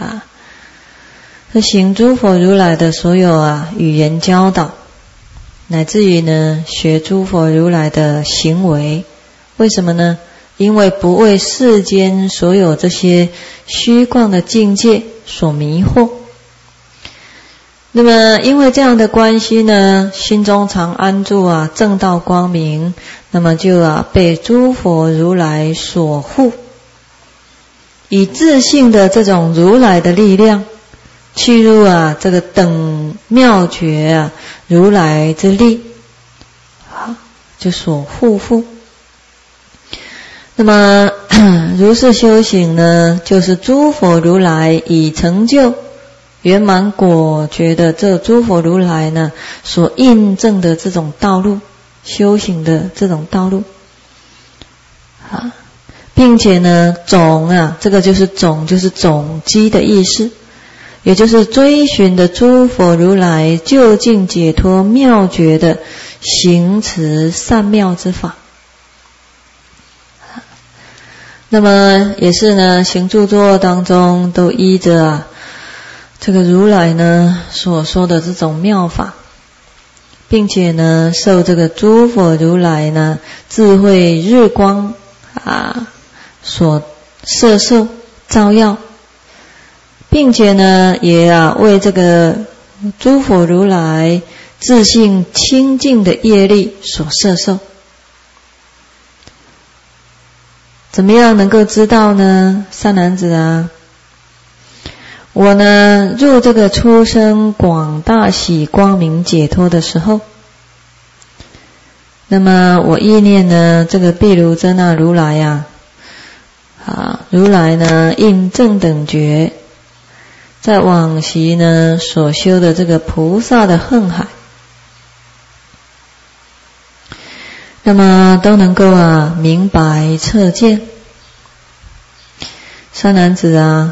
行诸佛如来的所有语言教导，乃至于呢学诸佛如来的行为。为什么呢？因为不为世间所有这些虚妄的境界所迷惑。那么因为这样的关系呢，心中常安住正道光明，那么就被诸佛如来所护，以自性的这种如来的力量去入这个等妙觉如来之力就所护护。那么如是修行呢，就是诸佛如来以成就圆满果觉的这诸佛如来呢所印证的这种道路，修行的这种道路并且呢总这个就是总，就是总机的意思，也就是追寻的诸佛如来究竟解脱妙觉的行持善妙之法。那么也是呢行住坐卧当中都依着这个如来呢所说的这种妙法，并且呢受这个诸佛如来呢智慧日光所摄受照耀，并且呢也为这个诸佛如来自性清净的业力所摄受。怎么样能够知道呢？善男子我呢入这个出生广大喜光明解脱的时候，那么我意念呢这个毗卢遮那如来如来呢应正等觉，在往昔呢所修的这个菩萨的恨海，那么都能够明白彻见。善男子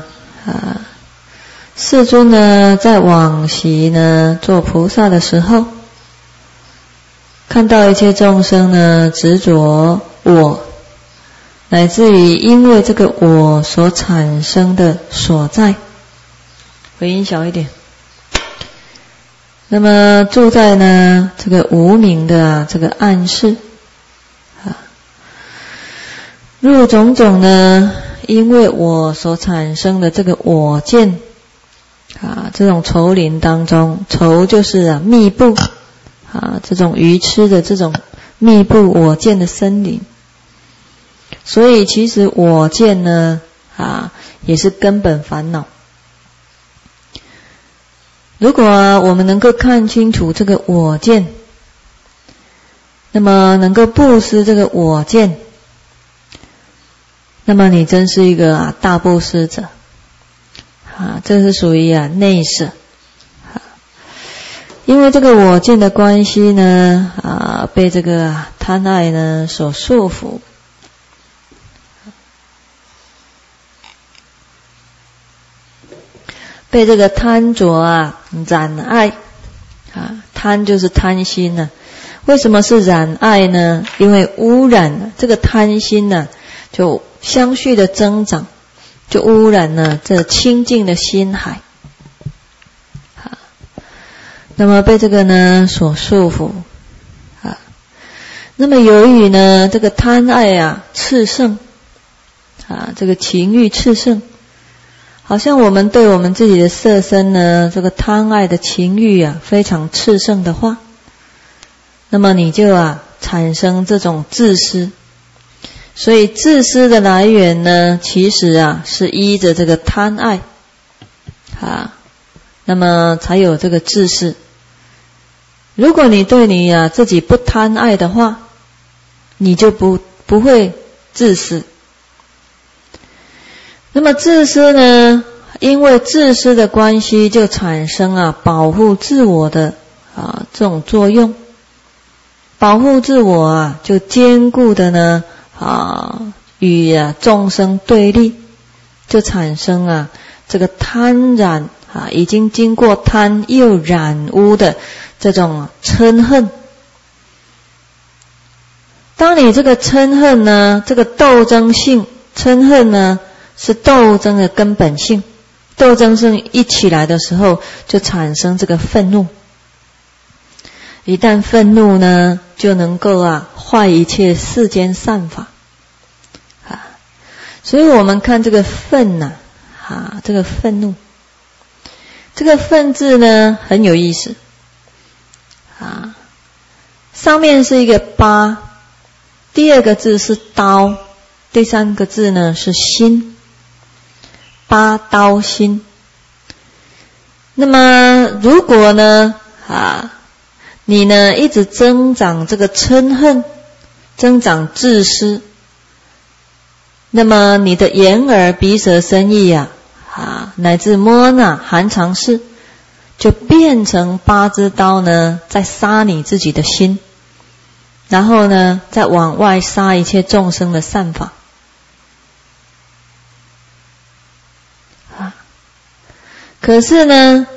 世尊呢在往昔呢做菩萨的时候，看到一切众生呢执着我，乃至于因为这个我所产生的所在，回音小一点。那么住在呢这个无明的这个暗室入种种呢因为我所产生的这个我见这种丛林当中，丛就是密布这种愚痴的这种密布我见的森林。所以其实我见呢也是根本烦恼。如果我们能够看清楚这个我见，那么能够布施这个我见，那么你真是一个大布施者这是属于内舍。因为这个我见的关系呢被这个贪爱呢所束缚，被这个贪着染爱贪就是贪心呢。为什么是染爱呢？因为污染了这个贪心呢，就相续的增长，就污染了这清净的心海那么被这个呢所束缚那么由于呢这个贪爱炽盛这个情欲炽盛，好像我们对我们自己的色身呢这个贪爱的情欲非常炽盛的话，那么你就产生这种自私。所以自私的来源呢，其实是依着这个贪爱那么才有这个自私。如果你对你自己不贪爱的话，你就不会自私。那么自私呢，因为自私的关系，就产生保护自我的这种作用。保护自我就坚固的呢与众生对立，就产生这个贪染已经经过贪又染污的这种嗔恨。当你这个嗔恨呢，这个斗争性，嗔恨呢是斗争的根本性，斗争性一起来的时候，就产生这个愤怒。一旦愤怒呢，就能够坏一切世间善法所以我们看这个愤这个愤怒，这个愤字呢很有意思上面是一个八，第二个字是刀，第三个字呢是心，八刀心。那么如果呢你呢一直增长这个嗔恨，增长自私，那么你的眼耳鼻舌身意乃至摸那含藏识，就变成八支刀呢，在杀你自己的心，然后呢再往外杀一切众生的善法可是呢，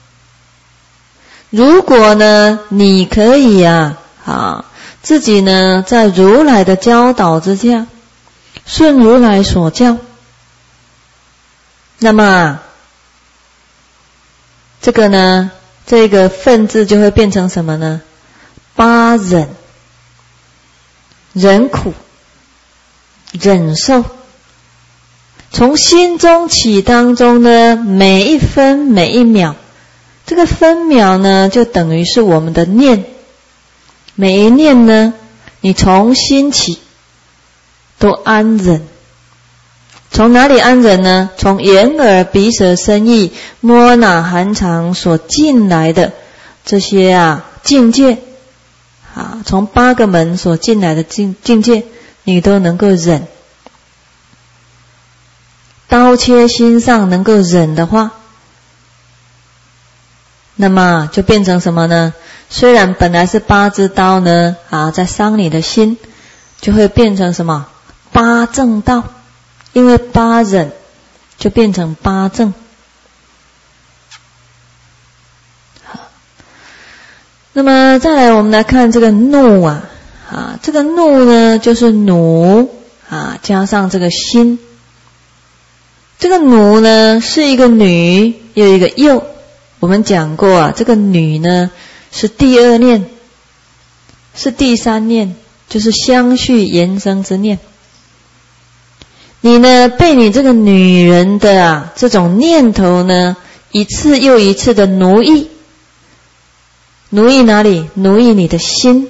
如果呢你可以自己呢在如来的教导之下，顺如来所教，那么这个呢，这个愤字就会变成什么呢？八忍，忍苦，忍受。从心中起当中呢，每一分每一秒，这个分秒呢就等于是我们的念，每一念呢你从心起都安忍。从哪里安忍呢？从眼耳鼻舌身意摸那含藏所进来的这些境界从八个门所进来的境界你都能够忍。刀切心上能够忍的话，那么就变成什么呢？虽然本来是八支刀呢在伤你的心，就会变成什么？八正道。因为八忍就变成八正。那么再来我们来看这个怒这个怒呢就是奴加上这个心。这个奴呢是一个女又一个幼，我们讲过这个女呢是第二念，是第三念，就是相续延伸之念。你呢被你这个女人的这种念头呢一次又一次的奴役。奴役哪里？奴役你的心。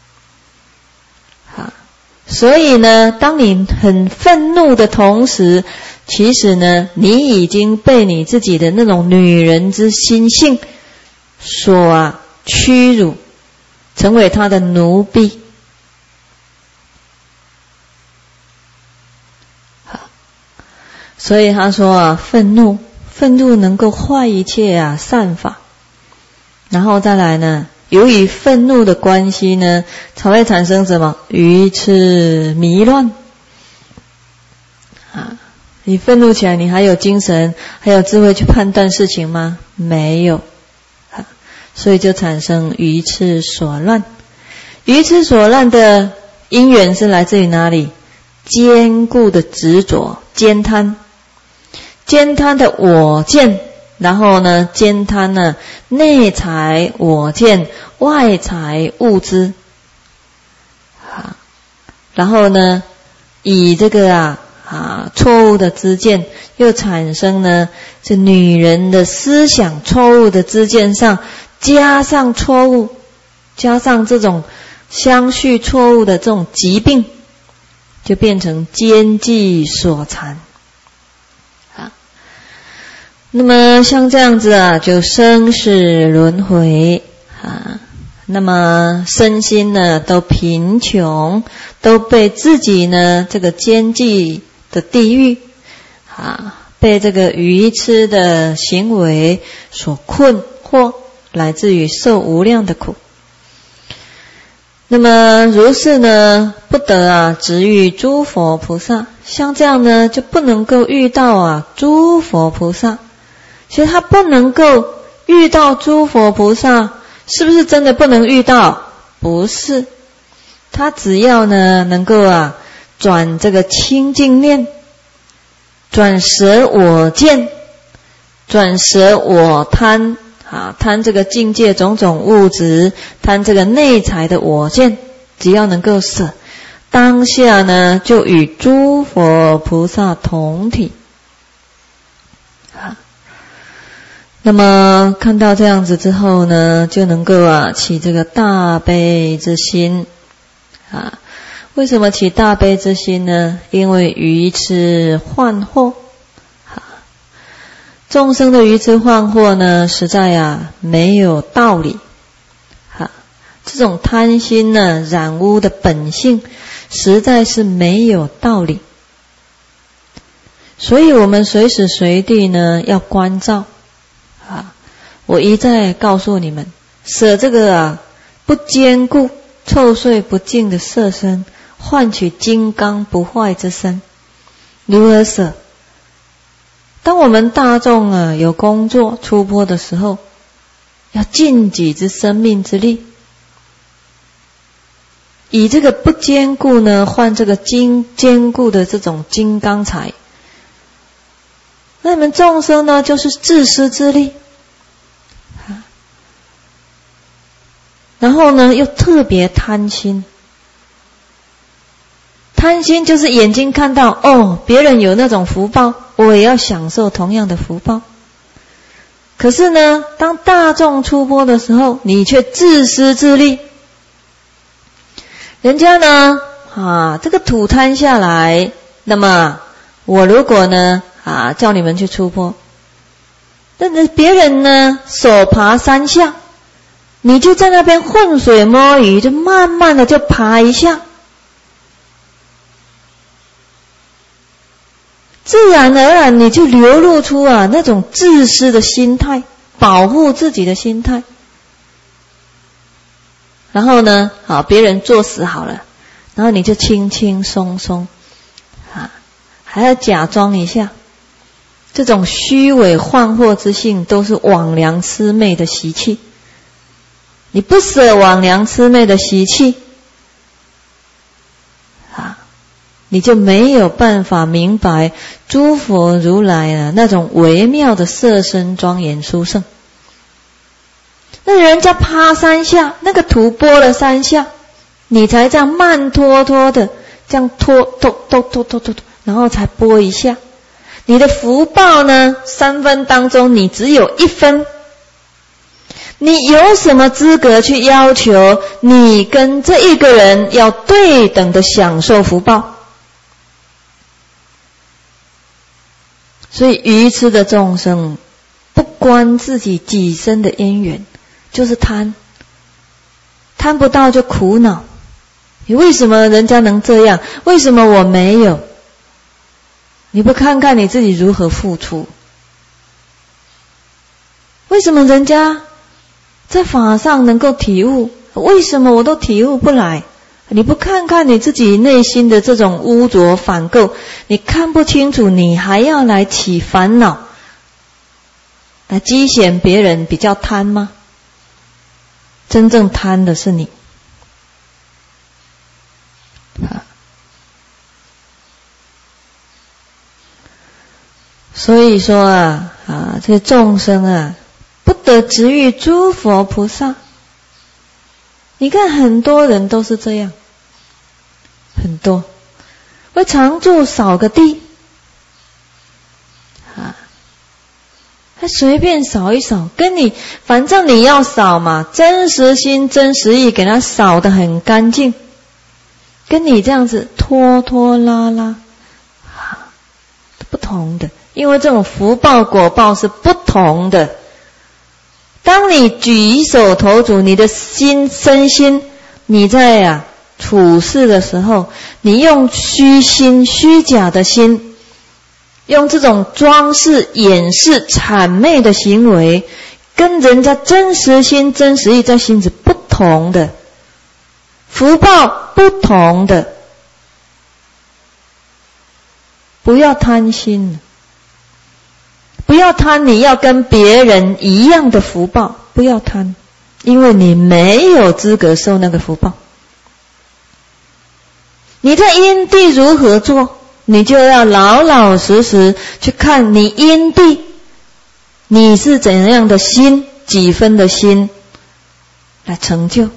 所以呢，当你很愤怒的同时，其实呢，你已经被你自己的那种女人之心性所屈辱，成为他的奴婢。所以他说愤怒能够坏一切善法。然后再来呢，由于愤怒的关系呢，才会产生什么？愚痴迷乱。你愤怒起来，你还有精神，还有智慧去判断事情吗？没有。所以就产生愚痴所乱。愚痴所乱的因缘是来自于哪里？坚固的执着，坚贪。坚贪的我见，然后呢，兼贪呢，内财我见，外财物资。然后呢，以这个错误的知见，又产生呢，这女人的思想错误的知见上，加上错误，加上这种相续错误的这种疾病，就变成奸计所缠。那么像这样子就生死轮回那么身心呢都贫穷，都被自己呢这个奸计的地狱被这个愚痴的行为所困惑，来自于受无量的苦。那么如是呢，不得直遇诸佛菩萨。像这样呢，就不能够遇到诸佛菩萨。其实他不能够遇到诸佛菩萨，是不是真的不能遇到？不是，他只要呢能够转这个清净念，转舍我见，转舍我贪贪这个境界种种物质，贪这个内财的我见，只要能够舍，当下呢就与诸佛菩萨同体。那么看到这样子之后呢，就能够起这个大悲之心为什么起大悲之心呢？因为愚痴幻惑众生的愚痴幻惑呢，实在没有道理这种贪心呢染污的本性，实在是没有道理。所以我们随时随地呢要关照我一再告诉你们，舍这个不坚固、臭秽不净的色身，换取金刚不坏之身。如何舍？当我们大众有工作出坡的时候，要尽己之生命之力，以这个不坚固呢换这个坚固的这种金刚财。那你们众生呢，就是自私自利然后呢又特别贪心。贪心就是眼睛看到别人有那种福报，我也要享受同样的福报。可是呢，当大众出坡的时候，你却自私自利。人家呢这个土摊下来，那么我如果呢叫你们去出坡，但别人呢手爬山下，你就在那边浑水摸鱼，就慢慢的就爬一下，自然而然你就流露出那种自私的心态，保护自己的心态。然后呢别人作死好了，然后你就轻轻松松还要假装一下。这种虚伪幻惑之性都是枉良魑魅的习气。你不舍枉良魑魅的习气你就没有办法明白诸佛如来那种微妙的色身庄严殊胜。那人家趴山下，那个土拨了三下，你才这样慢拖拖的这样拖，然后才拨一下。 你的福报呢，3分当中你只有1分，你有什么资格去要求你跟这一个人要对等的享受福报？所以愚痴的众生不关自己几生的因缘，就是贪不到就苦恼。你为什么人家能这样？为什么我没有？你不看看你自己如何付出？为什么人家在法上能够体悟？为什么我都体悟不来？你不看看你自己内心的这种污浊反垢，你看不清楚，你还要来起烦恼，来讥嫌别人比较贪吗？真正贪的是你。所以说这个众生不得值遇诸佛菩萨。你看很多人都是这样，很多会常住扫个地他随便扫一扫，跟你反正你要扫嘛，真实心真实意给他扫得很干净，跟你这样子拖拖拉拉不同的，因为这种福报果报是不同的。当你举手投足，你的身心，你在处事的时候，你用虚心虚假的心，用这种装饰掩饰谄媚的行为，跟人家真实心真实意在心是不同的，福报不同的。不要贪心，不要贪你要跟别人一样的福报，不要贪，因为你没有资格受那个福报。你在因地如何做，你就要老老实实去看你因地，你是怎样的心，几分的心来成就。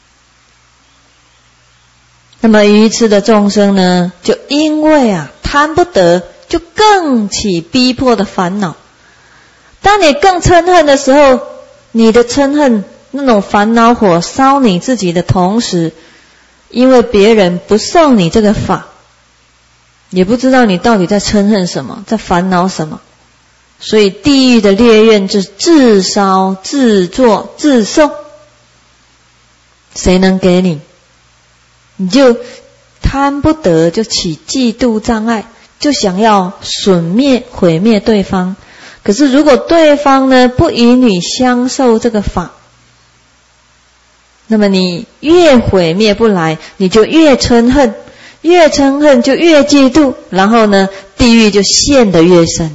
那么愚痴的众生呢，就因为贪不得，就更起逼迫的烦恼。当你更嗔恨的时候，你的嗔恨那种烦恼火烧你自己的同时，因为别人不受你这个法，也不知道你到底在嗔恨什么，在烦恼什么，所以地狱的烈焰就是自烧自作自受。谁能给你？你就贪不得，就起嫉妒障碍，就想要损灭毁灭对方。可是如果对方呢不与你相受这个法，那么你越毁灭不来，你就越嗔恨，越嗔恨就越嫉妒，然后呢地狱就陷得越深。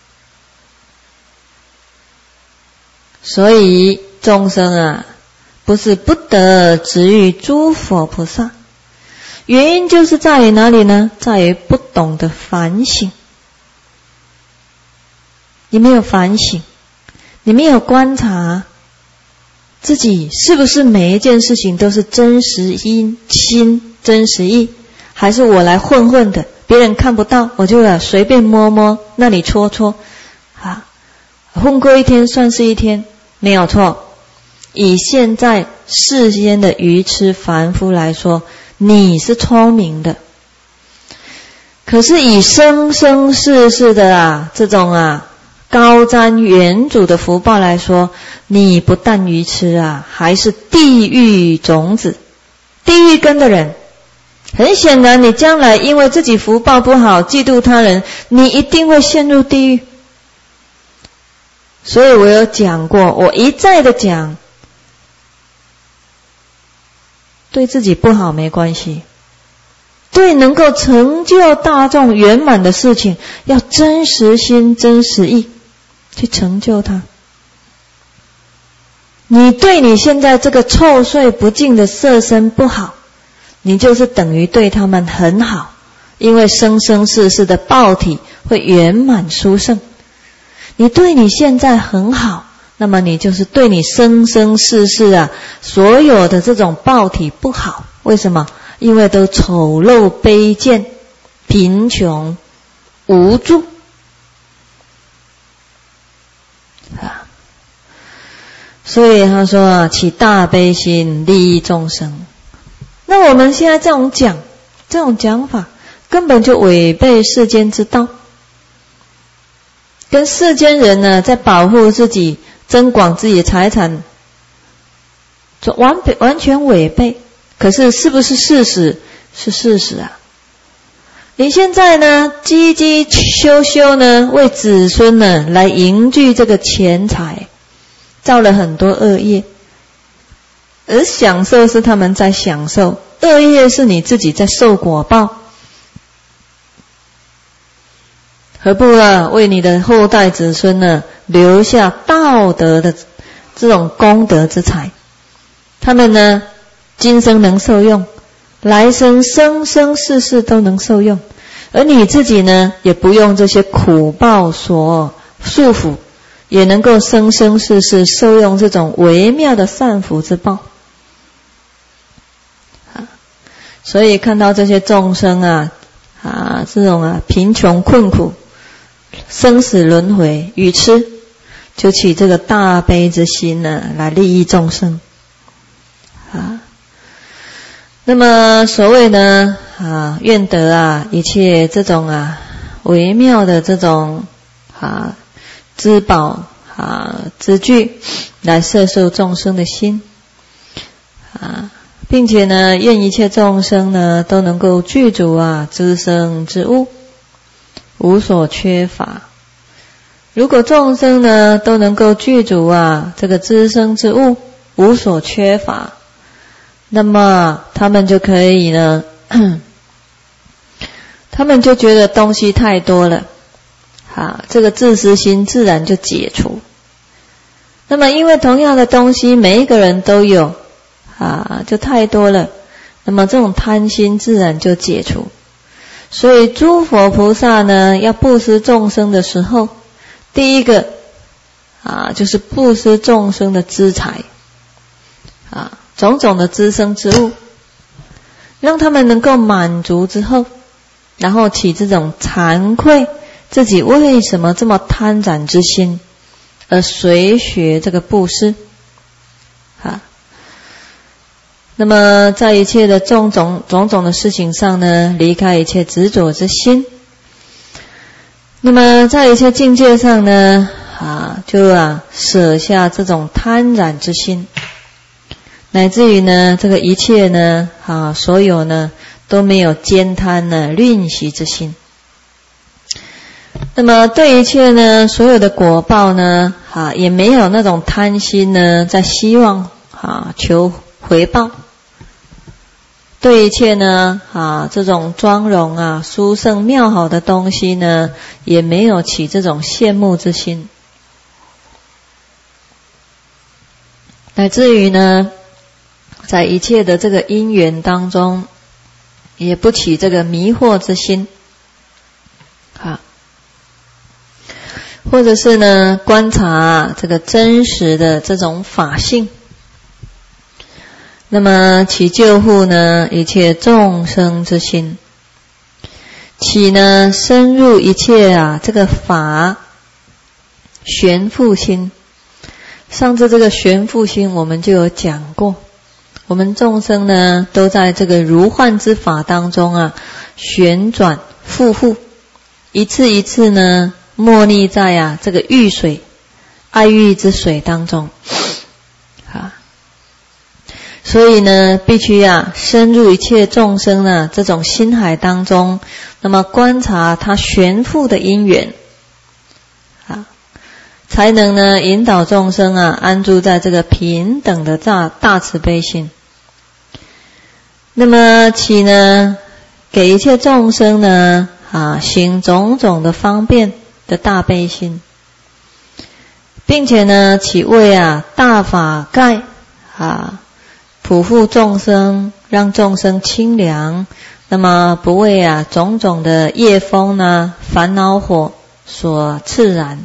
所以众生不是不得值遇诸佛菩萨，原因就是在于哪里呢？在于不懂得反省。你没有反省，你没有观察自己是不是每一件事情都是真实心真实意，还是我来混混的，别人看不到我就随便摸摸那里戳戳混过一天算是一天，没有错。以现在世间的愚痴凡夫来说，你是聪明的，可是以生生世世的这种高瞻远瞩的福报来说，你不但愚痴还是地狱种子，地狱根的人。很显然你将来因为自己福报不好，嫉妒他人，你一定会陷入地狱。所以我有讲过，我一再的讲，对自己不好没关系，对能够成就大众圆满的事情，要真实心真实意去成就它。你对你现在这个臭秽不净的色身不好，你就是等于对他们很好，因为生生世世的报体会圆满殊胜。你对你现在很好，那么你就是对你生生世世所有的这种报体不好。为什么？因为都丑陋卑贱贫穷无助， 啊。所以他说啊，起大悲心利益众生。那我们现在这种讲法，根本就违背世间之道，跟世间人呢在保护自己、增广自己的财产，完全违背。可是是不是事实？是事实啊。你现在呢，积积修呢，为子孙呢来凝聚这个钱财，造了很多恶业，而享受是他们在享受，恶业是你自己在受果报。何不呢为你的后代子孙呢留下道德的这种功德之财？他们呢今生能受用，来生生生世世都能受用，而你自己呢也不用这些苦报所束缚，也能够生生世世受用这种微妙的善福之报。所以看到这些众生这种贫穷困苦、生死轮回、愚痴，就起这个大悲之心呢，来利益众生。那么所谓呢愿得一切这种微妙的这种资宝资具，来摄受众生的心并且呢愿一切众生呢都能够具足资生之物，无所缺乏。如果众生呢都能够具足这个资生之物，无所缺乏，那么他们就可以呢他们就觉得东西太多了这个自私心自然就解除。那么因为同样的东西每一个人都有就太多了，那么这种贪心自然就解除。所以诸佛菩萨呢要布施众生的时候，第一个就是布施众生的资财种种的资生之物，让他们能够满足之后，然后起这种惭愧自己为什么这么贪婪之心，而随学这个布施那么在一切的种种的事情上呢，离开一切执着之心。那么在一切境界上呢就舍下这种贪婪之心，乃至于呢这个一切呢所有呢都没有兼贪呢吝惜之心。那么对一切呢所有的果报呢也没有那种贪心呢在希望求回报。对一切呢这种庄容殊胜妙好的东西呢也没有起这种羡慕之心，乃至于呢在一切的这个因缘当中也不起这个迷惑之心或者是呢观察这个真实的这种法性，那么起救护呢一切众生之心，起呢深入一切这个法悬复心。上次这个悬复心我们就有讲过，我们众生呢都在这个如幻之法当中旋转复复，一次一次呢没溺在这个欲水爱欲之水当中所以呢必须深入一切众生呢这种心海当中，那么观察它悬复的因缘才能呢引导众生安住在这个平等的大慈悲心。那么起呢给一切众生呢行种种的方便的大悲心，并且呢起为大法盖普覆众生，让众生清凉，那么不为种种的业风烦恼火所炽燃，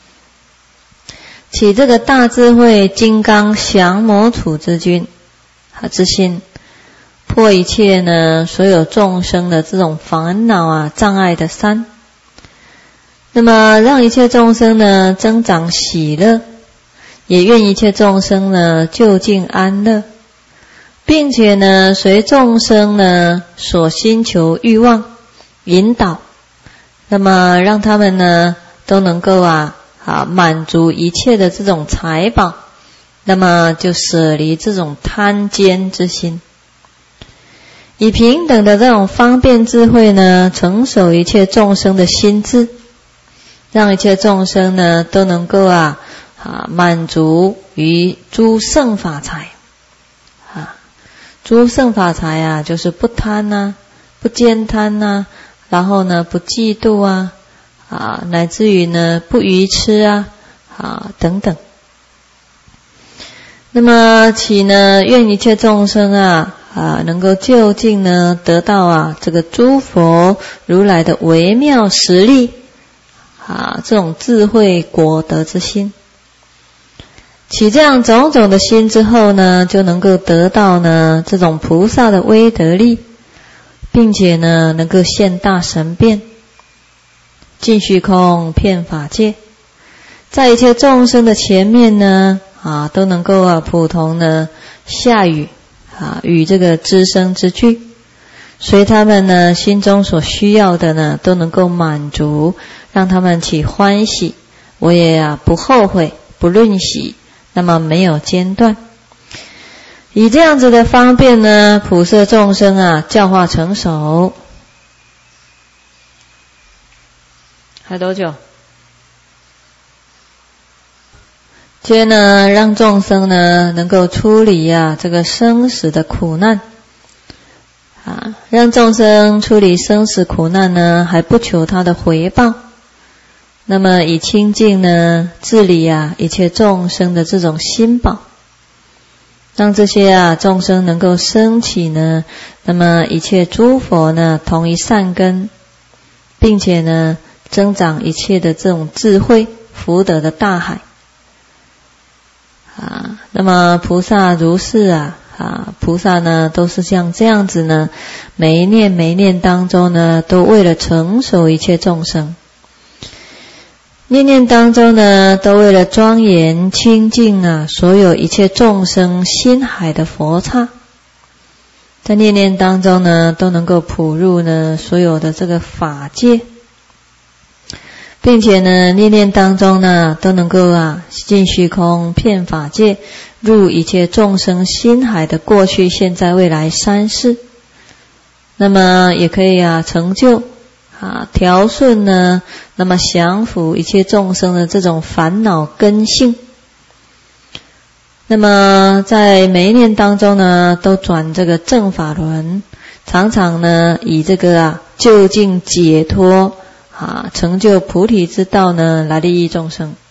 起这个大智慧金刚降魔处之君之心，破一切呢所有众生的这种烦恼障碍的山。 那么让一切众生呢增长喜乐，也愿一切众生呢就近安乐，并且呢随众生呢所心求欲望引导，那么让他们呢都能够满足一切的这种财宝，那么就舍离这种贪奸之心，以平等的这种方便智慧呢成熟一切众生的心智，让一切众生呢都能够满足于诸圣法财诸圣法财就是不贪不奸贪然后呢不嫉妒乃至于呢不愚痴等等。那么其呢愿一切众生能够就近呢得到这个诸佛如来的微妙实力这种智慧果德之心，起这样种种的心之后呢，就能够得到呢这种菩萨的威德力，并且呢能够现大神变，尽虚空遍法界，在一切众生的前面呢都能够普通呢下语与这个知声之句，随他们呢心中所需要的呢都能够满足，让他们起欢喜，我也不后悔不吝惜，那么没有间断。以这样子的方便呢普摄众生教化成熟。还多久？接呢让众生呢能够出离这个生死的苦难让众生出离生死苦难呢还不求他的回报，那么以清净呢治理一切众生的这种心宝，让这些众生能够升起呢那么一切诸佛呢同一善根，并且呢增长一切的这种智慧福德的大海那么菩萨如是菩萨呢都是像这样子呢，每一念当中呢都为了成熟一切众生，念念当中呢都为了庄严清净所有一切众生心海的佛刹，在念念当中呢都能够普入呢所有的这个法界，并且呢念念当中呢都能够尽虚空遍法界，入一切众生心海的过去现在未来三世，那么也可以成就调顺呢那么降伏一切众生的这种烦恼根性，那么在每一念当中呢都转这个正法轮，常常呢以这个究竟解脱成就菩提之道呢来利益众生。